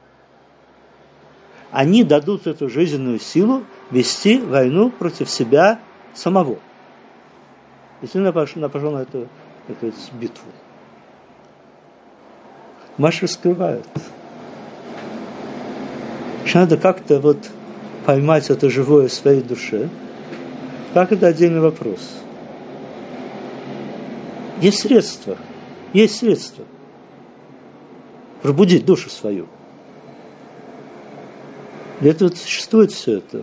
Они дадут эту жизненную силу вести войну против себя самого. Если я пошел на эту, эту битву. Маш раскрывают. Надо как-то вот поймать это живое в своей душе. Как это отдельный вопрос. Есть средства. Есть средства. Пробудить душу свою. Для этого существует все это.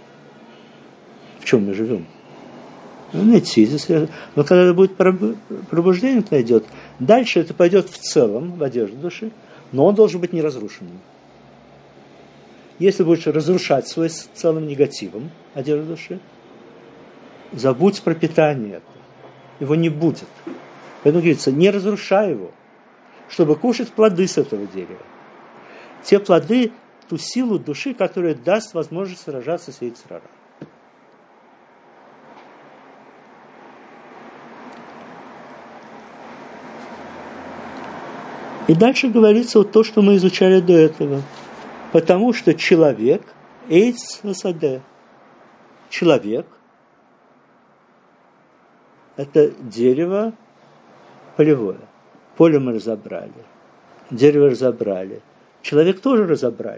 В чем мы живем? Ну, найти здесь. Но когда будет пробуждение, это найдет. Дальше это пойдет в целом, в одежду души. но он должен быть неразрушенным. Если будешь разрушать свой целым негативом одежду души, забудь про питание это. Его не будет. Поэтому говорится, не разрушай его, чтобы кушать плоды с этого дерева. Те плоды, ту силу души, которая даст возможность сражаться с йецер хара. И дальше говорится вот то, что мы изучали до этого. Потому что человек, эйц насаде, человек, это дерево полевое. Поле мы разобрали, дерево разобрали, человек тоже разобрали.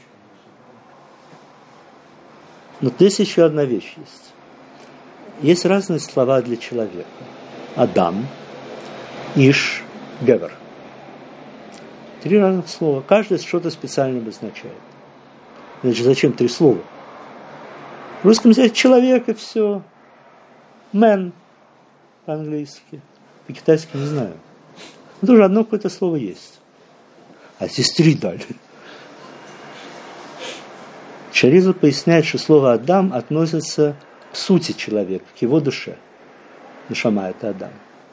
Но здесь еще одна вещь есть. Есть разные слова для человека. Адам, Иш, Гевер. Три разных слова. Каждое что-то специально обозначает. Значит, зачем три слова? В русском языке человек и все. Man по-английски. По-китайски не знаю. Но тоже одно какое-то слово есть. А здесь три дали. Шариза поясняет, что слово Адам относится к сути человека, к его душе. Нешама – это Адам.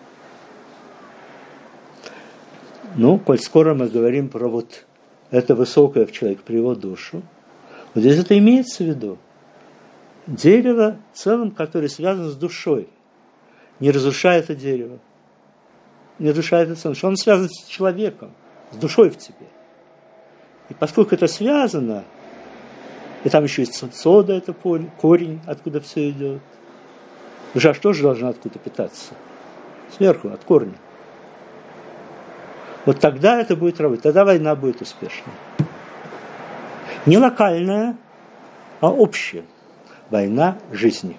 Ну, коль скоро мы говорим про вот это высокое в человеке, про его душу, вот здесь это имеется в виду. Дерево в целом, которое связано с душой, не разрушает это дерево, не разрушает это целом, что он связан с человеком, с душой в тебе. И поскольку это связано, и там еще есть сода, это поле, корень, откуда все идет. Душа же тоже должна откуда питаться. Сверху, от корня. Вот тогда это будет работать, тогда война будет успешной. Не локальная, а общая. Война жизни.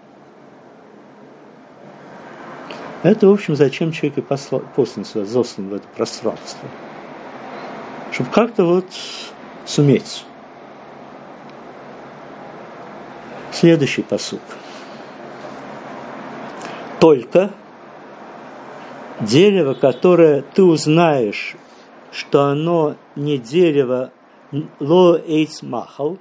Это, в общем, зачем человек и послал, послан сюда, заслан в это пространство. Чтобы как-то вот суметь. Следующий пасук. Только дерево, которое ты узнаешь, что оно не дерево ло эйц махал,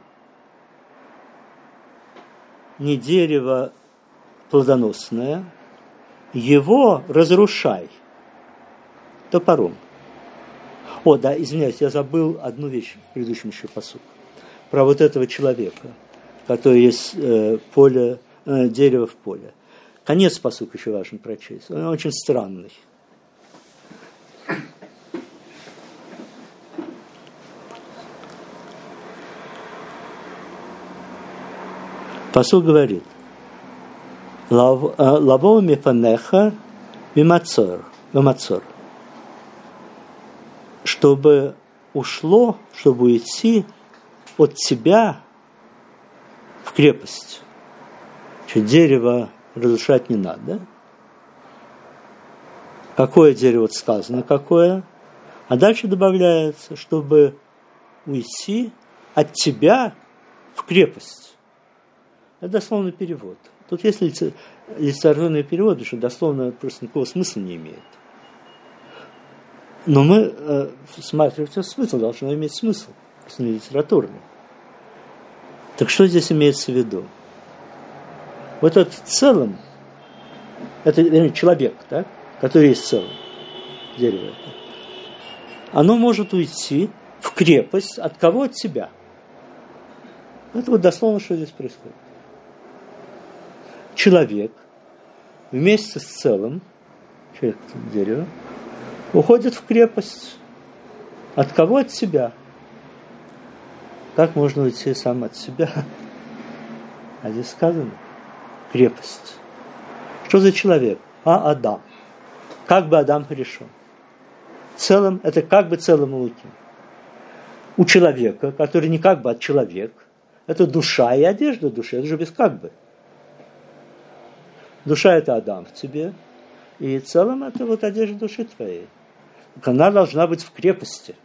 не дерево плодоносное, его разрушай топором. О, да, извиняюсь, я забыл одну вещь в предыдущем еще пасуке. Про вот этого человека, который есть э, поле, э, дерево в поле. Конец пасука еще важно прочесть. Он очень странный. Пасук говорит: «Лаво мифанеха мимацор», чтобы ушло, чтобы уйти от тебя в крепость. Что дерево разрушать не надо. Какое дерево вот сказано, какое? А дальше добавляется, чтобы уйти от тебя в крепость. Это дословный перевод. Тут есть литературные переводы, что дословно просто никакого смысла не имеет. Но мы э, смотрим, что смысл должно иметь смысл, если не литературный. Так что здесь имеется в виду? Вот этот в целом, это вернее, человек, да, который есть в целом, дерево это, оно может уйти в крепость от кого? От себя. Это вот дословно, что здесь происходит. Человек вместе с целым, человек, дерево, уходит в крепость. От кого? От себя. Как можно уйти сам от себя? А здесь сказано крепость. Что за человек? А Адам. Как бы Адам решен? Целым, это как бы целым луки. У человека, который не как бы, а человек, это душа и одежда души. Это же без как бы. Душа – это Адам в тебе, и целом это вот одежда души твоей. Она должна быть в крепости.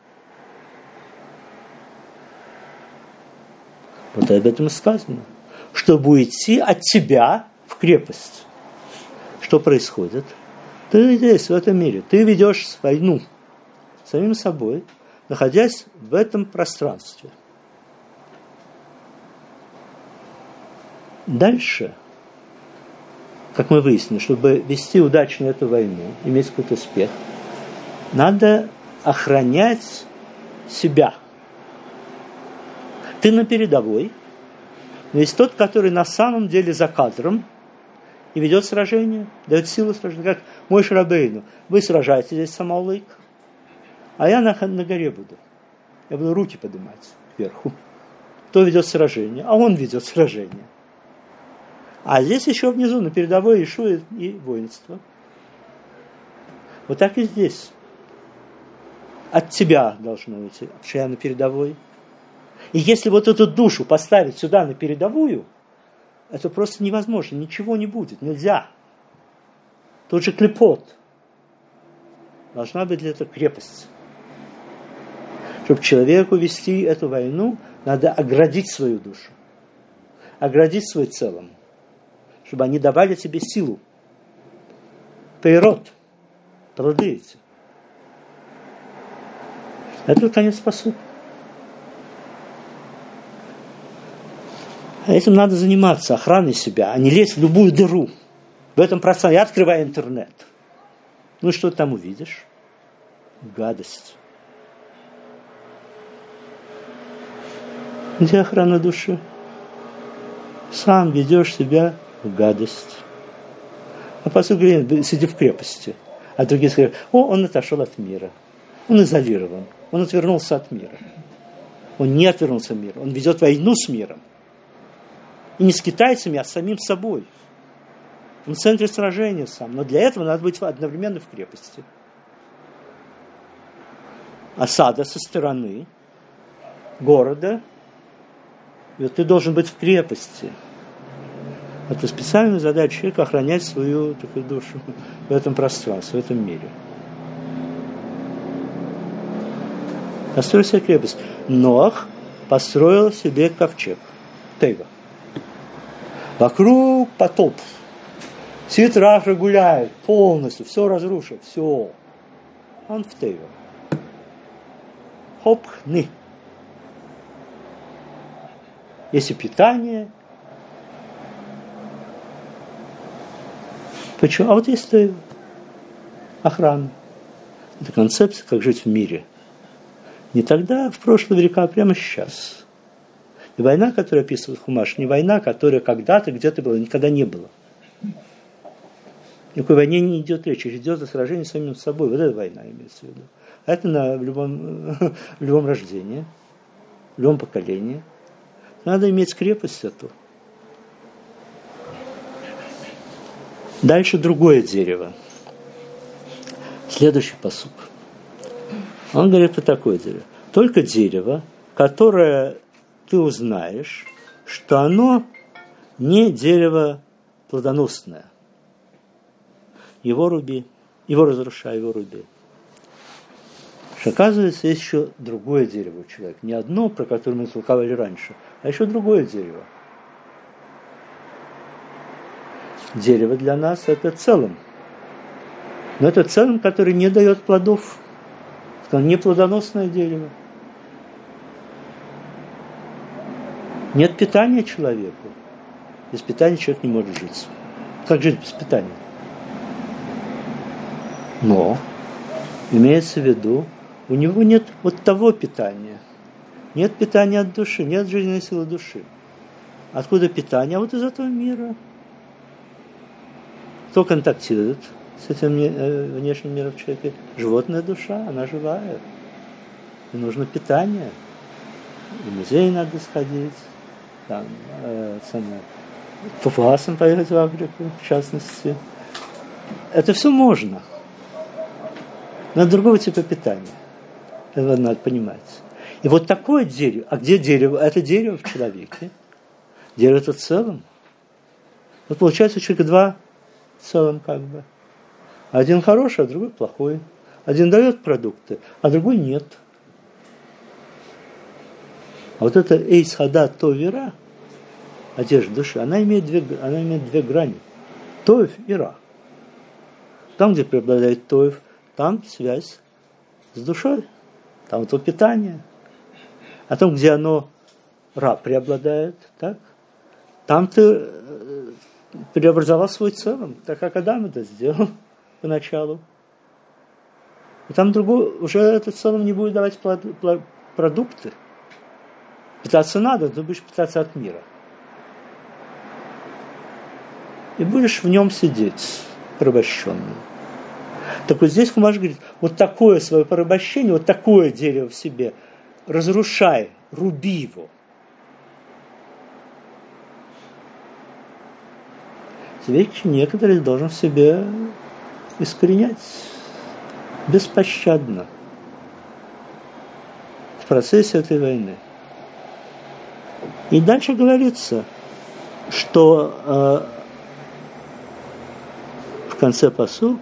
Вот об этом и сказано. Чтобы уйти от тебя в крепость. Что происходит? Ты здесь, в этом мире, ты ведешь войну с самим собой, находясь в этом пространстве. Дальше, как мы выяснили, чтобы вести удачно эту войну, иметь какой-то успех, надо охранять себя. Ты на передовой, но есть тот, который на самом деле за кадром и ведет сражение, дает силу сражения. Как Моше Рабейну, вы сражаетесь здесь с Амалек, а я на, на горе буду. Я буду руки поднимать кверху. Кто ведет сражение? А он ведет сражение. А здесь еще внизу, на передовой, Иешуа и воинство. Вот так и здесь. От тебя должно уйти, потому что я на передовой. И если вот эту душу поставить сюда на передовую, это просто невозможно, ничего не будет, нельзя. Тот же клепот. Должна быть для этого крепость. Чтобы человеку вести эту войну, надо оградить свою душу, оградить свой целым, чтобы они давали тебе силу. Пейрот, труды эти. Это конец посуд. Этим надо заниматься, охраной себя, а не лезть в любую дыру. В этом пространстве я открываю интернет. Ну и что ты там увидишь? Гадость. Где охрана души? Сам ведешь себя в гадость. А по сути, сиди в крепости. А другие скажут, о, он отошел от мира. Он изолирован. Он отвернулся от мира. Он не отвернулся от мира. Он ведет войну с миром. И не с китайцами, а с самим собой. Он в центре сражения сам. Но для этого надо быть одновременно в крепости. Осада со стороны города. И вот ты должен быть в крепости. Это специальная задача человека охранять свою такую душу в этом пространстве, в этом мире. Построил себе крепость. Ноах построил себе ковчег. Тейва. Вокруг потоп. Сидит Рафа, гуляет полностью, все разрушил, все. Он в Тейва. Хоп-хны. Если питание. Почему? А вот есть Тейва. Охрана. Это концепция, как жить в мире. Не тогда, в прошлые века, а прямо сейчас. И война, которую описывает Хумаш, не война, которая когда-то, где-то была, никогда не было. Никакой войне не идет речь, речь идет о сражении с самим собой. Вот эта война имеется в виду. А это на, в, любом, в любом рождении, в любом поколении. Надо иметь крепость эту. Дальше другое дерево. Следующий пасук. Он говорит про такое дерево. Только дерево, которое ты узнаешь, что оно не дерево плодоносное. Его руби, его разрушай, его руби. Что, оказывается, есть еще другое дерево у человека. Не одно, про которое мы толковали раньше, а еще другое дерево. Дерево для нас – это целым. Но это целым, который не дает плодов. Это не плодоносное дерево. Нет питания человеку. Без питания человек не может жить. Как жить без питания? Но имеется в виду, у него нет вот того питания. Нет питания от души, нет жизненной силы души. Откуда питание? А вот из этого мира. Кто контактирует с этим внешним миром человека? Животная душа, она живая. И нужно питание. И в музей надо сходить. Там, э, самое, по фугасам поехать в Африку, в частности. Это все можно. Но другого типа питания. Это надо понимать. И вот такое дерево. А где дерево? Это дерево в человеке. Дерево это целым. Вот получается у человека два целым как бы. Один хороший, а другой плохой. Один дает продукты, а другой нет. А вот эта эйс хадат товира, одежда души, она имеет две, она имеет две грани. Тоев и ра. Там, где преобладает тоев, там связь с душой. там то питание. А там, где оно раб преобладает, так, там ты преобразовал свой целым, так как Адам это сделал поначалу. И там другой, уже этот целым не будет давать продукты. Питаться надо, ты будешь питаться от мира. И будешь в нем сидеть, порабощенным. Так вот здесь Хумаш говорит, вот такое свое порабощение, вот такое дерево в себе, разрушай, руби его. Вещи некоторые должен в себе искоренять беспощадно в процессе этой войны. И дальше говорится, что э, в конце пасук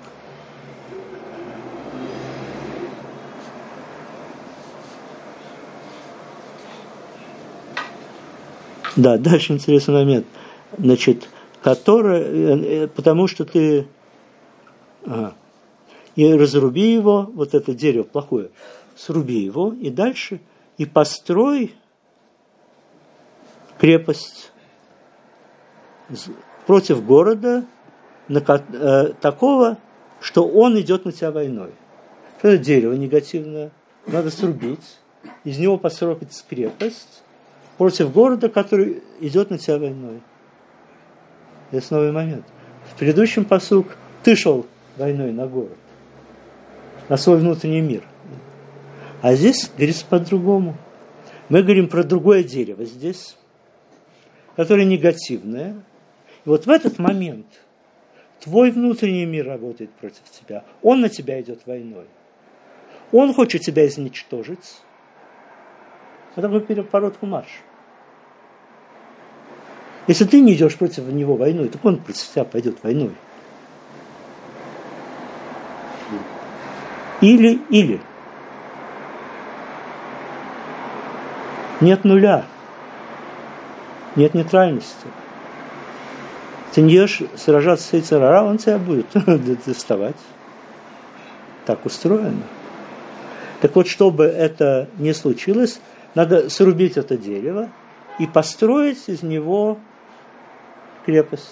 да, дальше интересный момент, значит, который, потому что ты ага, и разруби его, вот это дерево плохое, сруби его, и дальше, и построй крепость против города на, э, такого, что он идет на тебя войной. Это дерево негативное, надо срубить, из него построить крепость против города, который идет на тебя войной. Это новый момент. В предыдущем пасук ты шел войной на город, на свой внутренний мир. А здесь говорится по-другому. Мы говорим про другое дерево здесь, которое негативное. И вот в этот момент твой внутренний мир работает против тебя. Он на тебя идет войной. Он хочет тебя изничтожить. Это такой переворот Хумаш. Если ты не идешь против него войной, так он против тебя пойдет войной. Или, или. Нет нуля. Нет нейтральности. Ты не идешь сражаться с Ейцер-Ара, он тебя будет доставать. Так устроено. Так вот, чтобы это не случилось, надо срубить это дерево и построить из него крепость.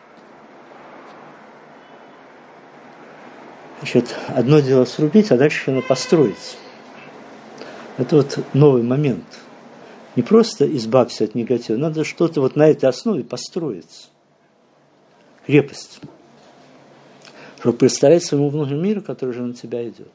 Значит, одно дело срубить, а дальше надо построить. Это вот новый момент. Не просто избавься от негатива, надо что-то вот на этой основе построить. Крепость. Чтобы представить своему внутреннему миру, который уже на тебя идет.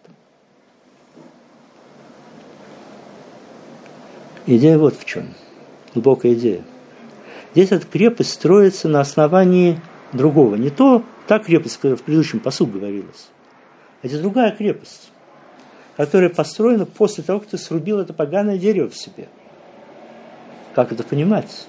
Идея вот в чем. Глубокая идея. Здесь эта крепость строится на основании другого. Не то, та крепость, которая в предыдущем пасуке говорилась. Это другая крепость, которая построена после того, как ты срубил это поганое дерево в себе. Как это понимать?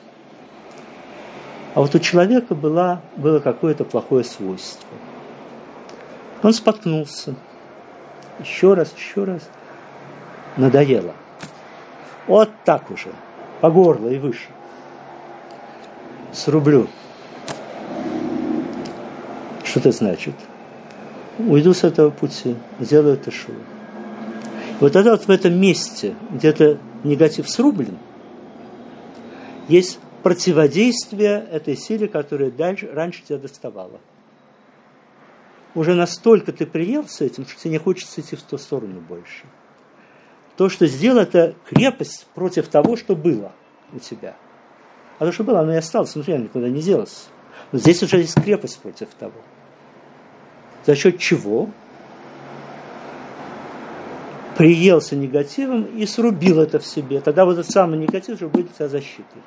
А вот у человека было, было какое-то плохое свойство. Он споткнулся. Еще раз, еще раз. Надоело. Вот так уже. По горло и выше. Срублю. Что это значит? Уйду с этого пути, сделаю тешу. Вот это вот в этом месте, где-то негатив срублен, есть противодействие этой силе, которая дальше, раньше тебя доставала. Уже настолько ты приел с этим, что тебе не хочется идти в ту сторону больше. То, что сделал, это крепость против того, что было у тебя. А то, что было, оно и осталось, внутри оно никуда не делось. Но здесь уже есть крепость против того. За счет чего? Приелся негативом и срубил это в себе. Тогда вот этот самый негатив уже будет у тебя защитой.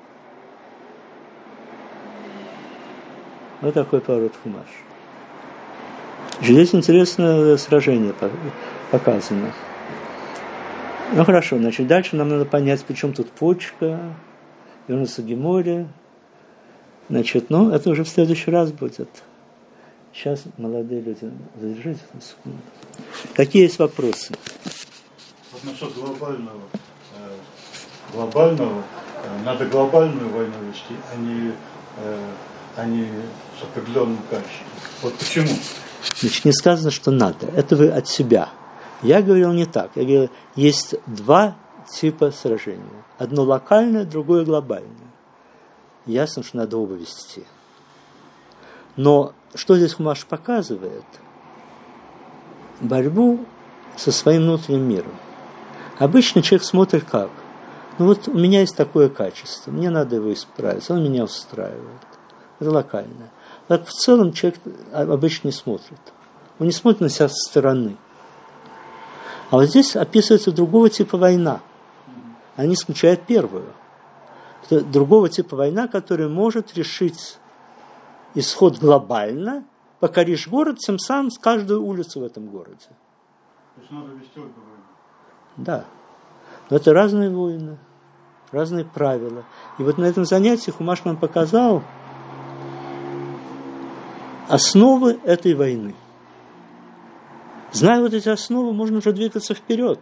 Вот такой поворот Хумаш. Здесь интересное сражение показано. Ну хорошо, значит, дальше нам надо понять, причем тут почка, вернуться к Геморе. Значит, ну, это уже в следующий раз будет. Сейчас, молодые люди, задержите на секунду. Какие есть вопросы? Вот насчет глобального. Э, глобального, э, надо глобальную войну вести, а не, э, а не с определенным качеством. Вот почему? Значит, не сказано, что надо. Это вы от себя. Я говорил не так. Я говорил, есть два типа сражения. Одно локальное, другое глобальное. Ясно, что надо оба вести. Но что здесь Хумаш показывает? Борьбу со своим внутренним миром. Обычно человек смотрит как? Ну вот у меня есть такое качество, мне надо его исправить, он меня устраивает. Это локальное. Так в целом человек обычно не смотрит. Он не смотрит на себя со стороны. А вот здесь описывается другого типа война. Они исключают первую. Это другого типа война, которая может решить исход глобально, покоришь город, тем самым с каждую улицу в этом городе. То есть надо вести обе войны. Да. Но это разные войны, разные правила. И вот на этом занятии Хумаш нам показал основы этой войны. Зная вот эти основы, можно уже двигаться вперед.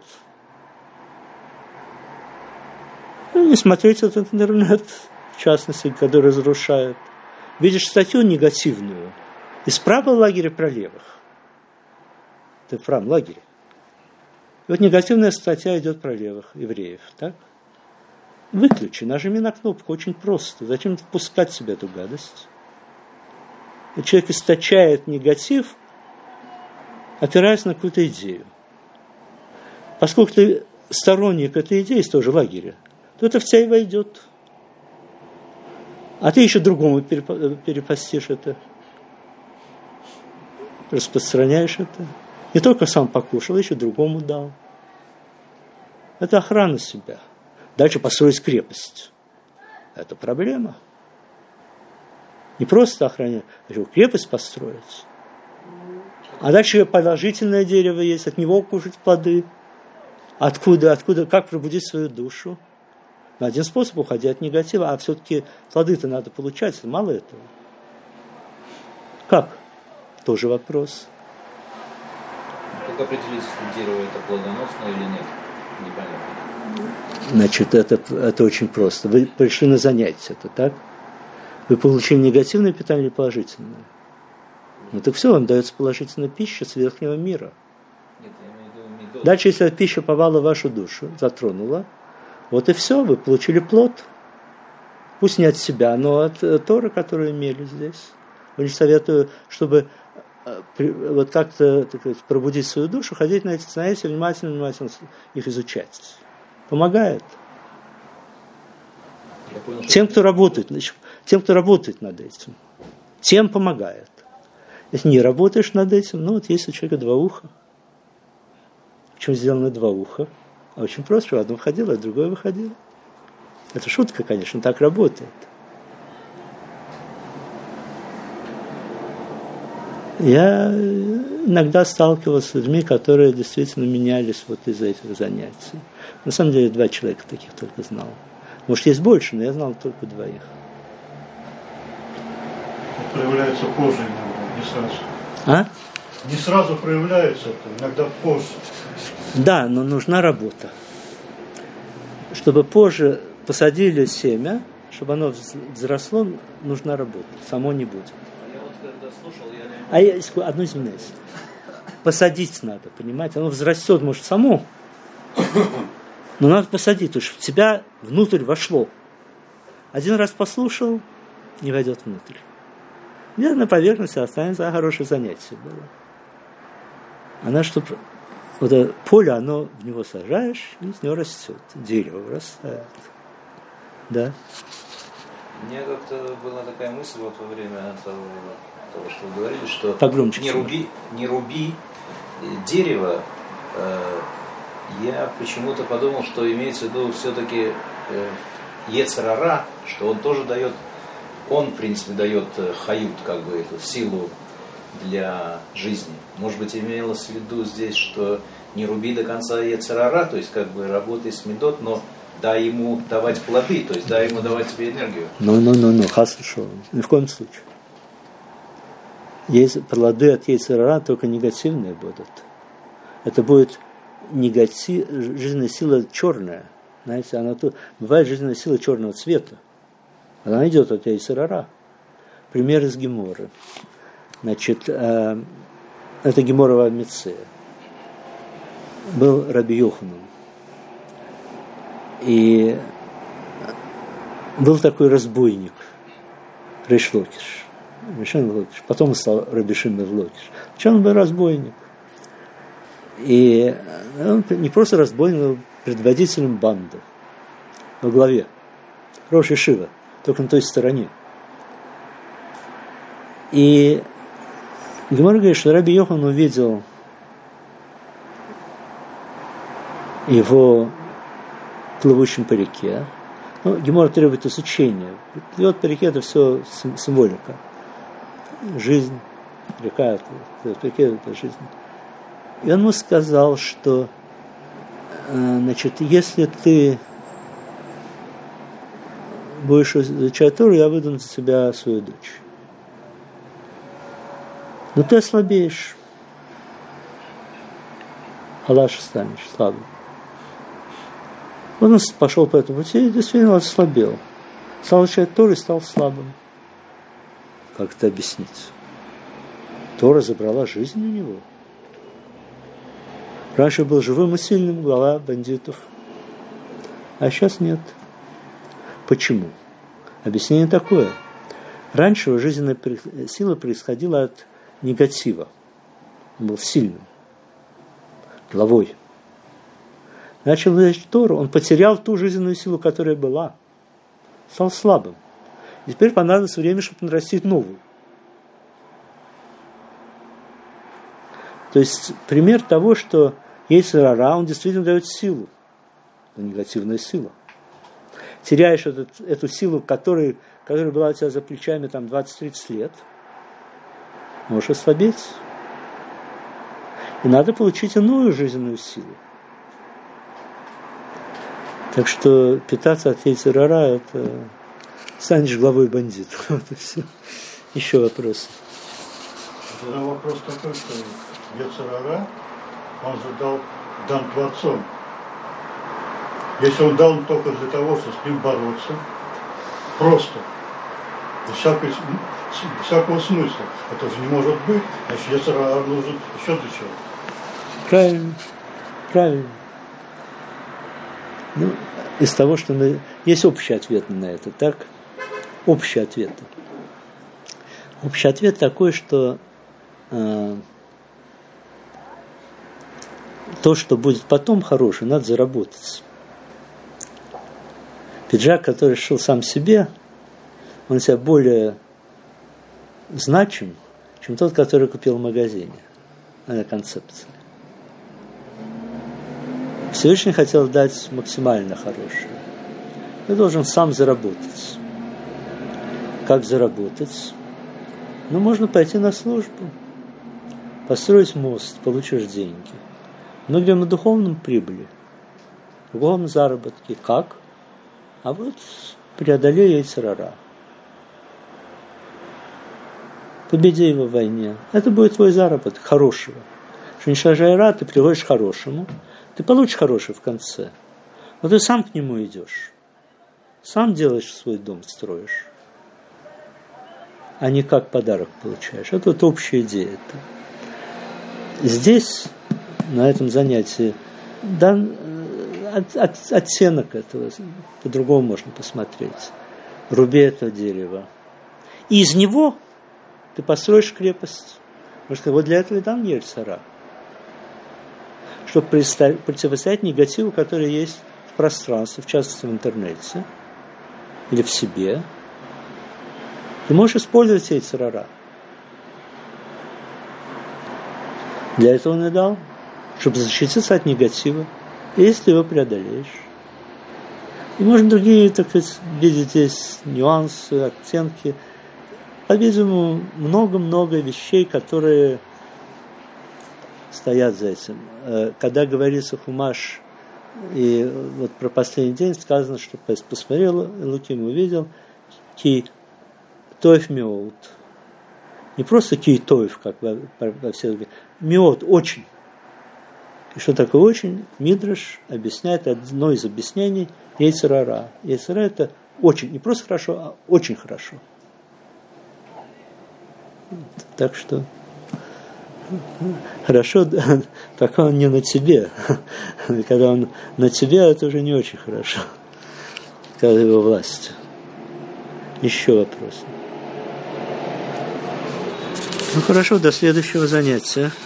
Ну, не смотреть этот интернет, в частности, который разрушает. Видишь статью негативную из правого лагеря про левых. Ты в правом лагере. И вот негативная статья идет про левых евреев, так? Выключи, нажми на кнопку, очень просто. Зачем впускать в себя эту гадость? И человек источает негатив, опираясь на какую-то идею. Поскольку ты сторонник этой идеи из того же лагеря, то это в тебя и войдет. А ты еще другому перепостишь это, распространяешь это. Не только сам покушал, еще другому дал. Это охрана себя. Дальше построить крепость. Это проблема. Не просто охранять, а еще крепость построить. А дальше положительное дерево есть, от него кушать плоды. Откуда, откуда, как пробудить свою душу? Один способ уходить от негатива, а все-таки плоды-то надо получать, мало этого. Как? Тоже вопрос. Как определить, что дерево это плодоносно или нет? Непонятно. Значит, это, это очень просто. Вы пришли на занятие, это так? Вы получили негативное питание или положительное? Ну так все, вам дается положительная пища с верхнего мира. Нет, я имею в виду медот. Дальше, если пища попала в вашу душу, затронула, вот и все, вы получили плод. Пусть не от себя, но от Торы, которую имели здесь. Очень советую, чтобы вот как-то, так сказать, пробудить свою душу, ходить на эти занятия, внимательно, внимательно их изучать. Помогает. Я понял, тем, кто работает, тем, кто работает над этим. Тем помогает. Если не работаешь над этим, ну вот есть у человека два уха. Почему сделаны два уха? Очень просто, что одно входило, а другое выходило. Это шутка, конечно, так работает. Я иногда сталкивался с людьми, которые действительно менялись вот из-за этих занятий. На самом деле, два человека таких только знал. Может, есть больше, но я знал только двоих. Это проявляется позже иногда, не сразу. А? Не сразу проявляется это, иногда позже. Да, но нужна работа. Чтобы позже посадили семя, чтобы оно взросло, нужна работа. Само не будет. Я вот когда слушал, я... А я одну извиняюсь. Посадить надо, понимаете? Оно взрастет, может, само. Но надо посадить, потому что в тебя внутрь вошло. Один раз послушал, не войдет внутрь. Где на поверхности останется, а хорошее занятие было. Она, чтобы... Вот это поле, оно в него сажаешь, и из него растет. Дерево вырастает. Да. Мне как-то была такая мысль вот во время того, того что вы говорили, что Погромче не руби, не руби дерево. Э, я почему-то подумал, что имеется в виду все-таки э, Йецер ара, что он тоже дает, он в принципе дает хают, как бы эту силу для жизни. Может быть, имелось в виду здесь, что не руби до конца Йецер ара, то есть как бы работай с медот, но дай ему давать плоды, то есть дай ему давать тебе энергию. Ну-ну-ну-ну, хас шо. Ни в коем случае. Есть плоды от Йецер ара только негативные будут. Это будет негатив, жизненная сила черная. Знаете, она тут, бывает жизненная сила черного цвета. Она идет от Йецер ара. Пример из Геморы. Значит, э, это Гемора в Амитсея. был Раби Йоханан. И был такой разбойник, Рейш Локиш. Потом он стал Раби Шимон Локиш. Сначала он был разбойник. И он не просто разбойник, он был предводителем банды во главе. Рош Ешива, только на той стороне. И Гемара говорит, что Раби Йохан увидел его плывущим по реке. Ну, Гемара требует изучения. Плывет по реке – это все символика. Жизнь, река, плывет по реке – это жизнь. И он ему сказал, что, значит, если ты будешь изучать Тору, я выдам за тебя свою дочь. Но ты ослабеешь. Халаш станешь, слабым. Он пошел по этому пути и действительно ослабел. Стал изучать Тору и стал слабым. Как это объяснить? Тора забрала жизнь у него. Раньше был живым и сильным, глава бандитов. А сейчас нет. Почему? Объяснение такое. Раньше его жизненная сила происходила от негатива. Он был сильным, главой. Начал изучать Тору, он потерял ту жизненную силу, которая была. Стал слабым. И теперь понадобилось время, чтобы нарастить новую. То есть пример того, что йецер ара, он действительно дает силу. Это негативная сила. Теряешь этот, эту силу, которая, которая была у тебя за плечами там, двадцать-тридцать лет, можешь ослабеть. И надо получить иную жизненную силу. Так что питаться от йецер ара, это станешь главой бандитов. Вот и все. Еще вопрос. Тогда вопрос такой, что йецер ара, он же дал, дан Творцом. Если он дал только для того, чтобы с ним бороться, просто, без всякой, всякого смысла, это же не может быть, значит, йецер ара нужен еще для чего. Правильно, правильно. Ну, из того, что мы... Есть общий ответ на это, так? Общий ответ. Общий ответ такой, что э, то, что будет потом хорошее, надо заработать. Пиджак, который шил сам себе, он себя более значим, чем тот, который купил в магазине. Это концепция. Всевышний хотел дать максимально хорошее. Ты должен сам заработать. Как заработать? Ну, можно пойти на службу, построить мост, получишь деньги. Мы говорим о духовном прибыли, о духовном заработке. Как? А вот преодолей йецер ара. Победи его в войне. Это будет твой заработок хорошего. Что уничтожая ра, ты приходишь к хорошему, ты получишь хорошее в конце. Но ты сам к нему идешь. Сам делаешь свой дом, строишь. А не как подарок получаешь. Это вот общая идея. Здесь, на этом занятии, дан от, от, оттенок этого. По-другому можно посмотреть. Руби это дерево. И из него ты построишь крепость. Потому что вот для этого и дан йецер ара. Чтобы противостоять негативу, который есть в пространстве, в частности в интернете, или в себе. Ты можешь использовать йецер ара. Для этого он и дал, чтобы защититься от негатива, если ты его преодолеешь. И можно другие, так сказать, видеть здесь нюансы, оттенки. По-видимому, много-много вещей, которые стоят за этим. Когда говорится хумаш, и вот про последний день сказано, что посмотрел Элоким, увидел ки тоев меот. Не просто ки тоев, как во, во всех других. Меот, очень. И что такое очень? Мидраш объясняет одно из объяснений йецер ара. йецер ара это очень, не просто хорошо, а очень хорошо. Так что хорошо пока он не на тебе. Когда он на тебе, это уже не очень хорошо. Когда его власть. Еще вопросы? Ну хорошо, до следующего занятия.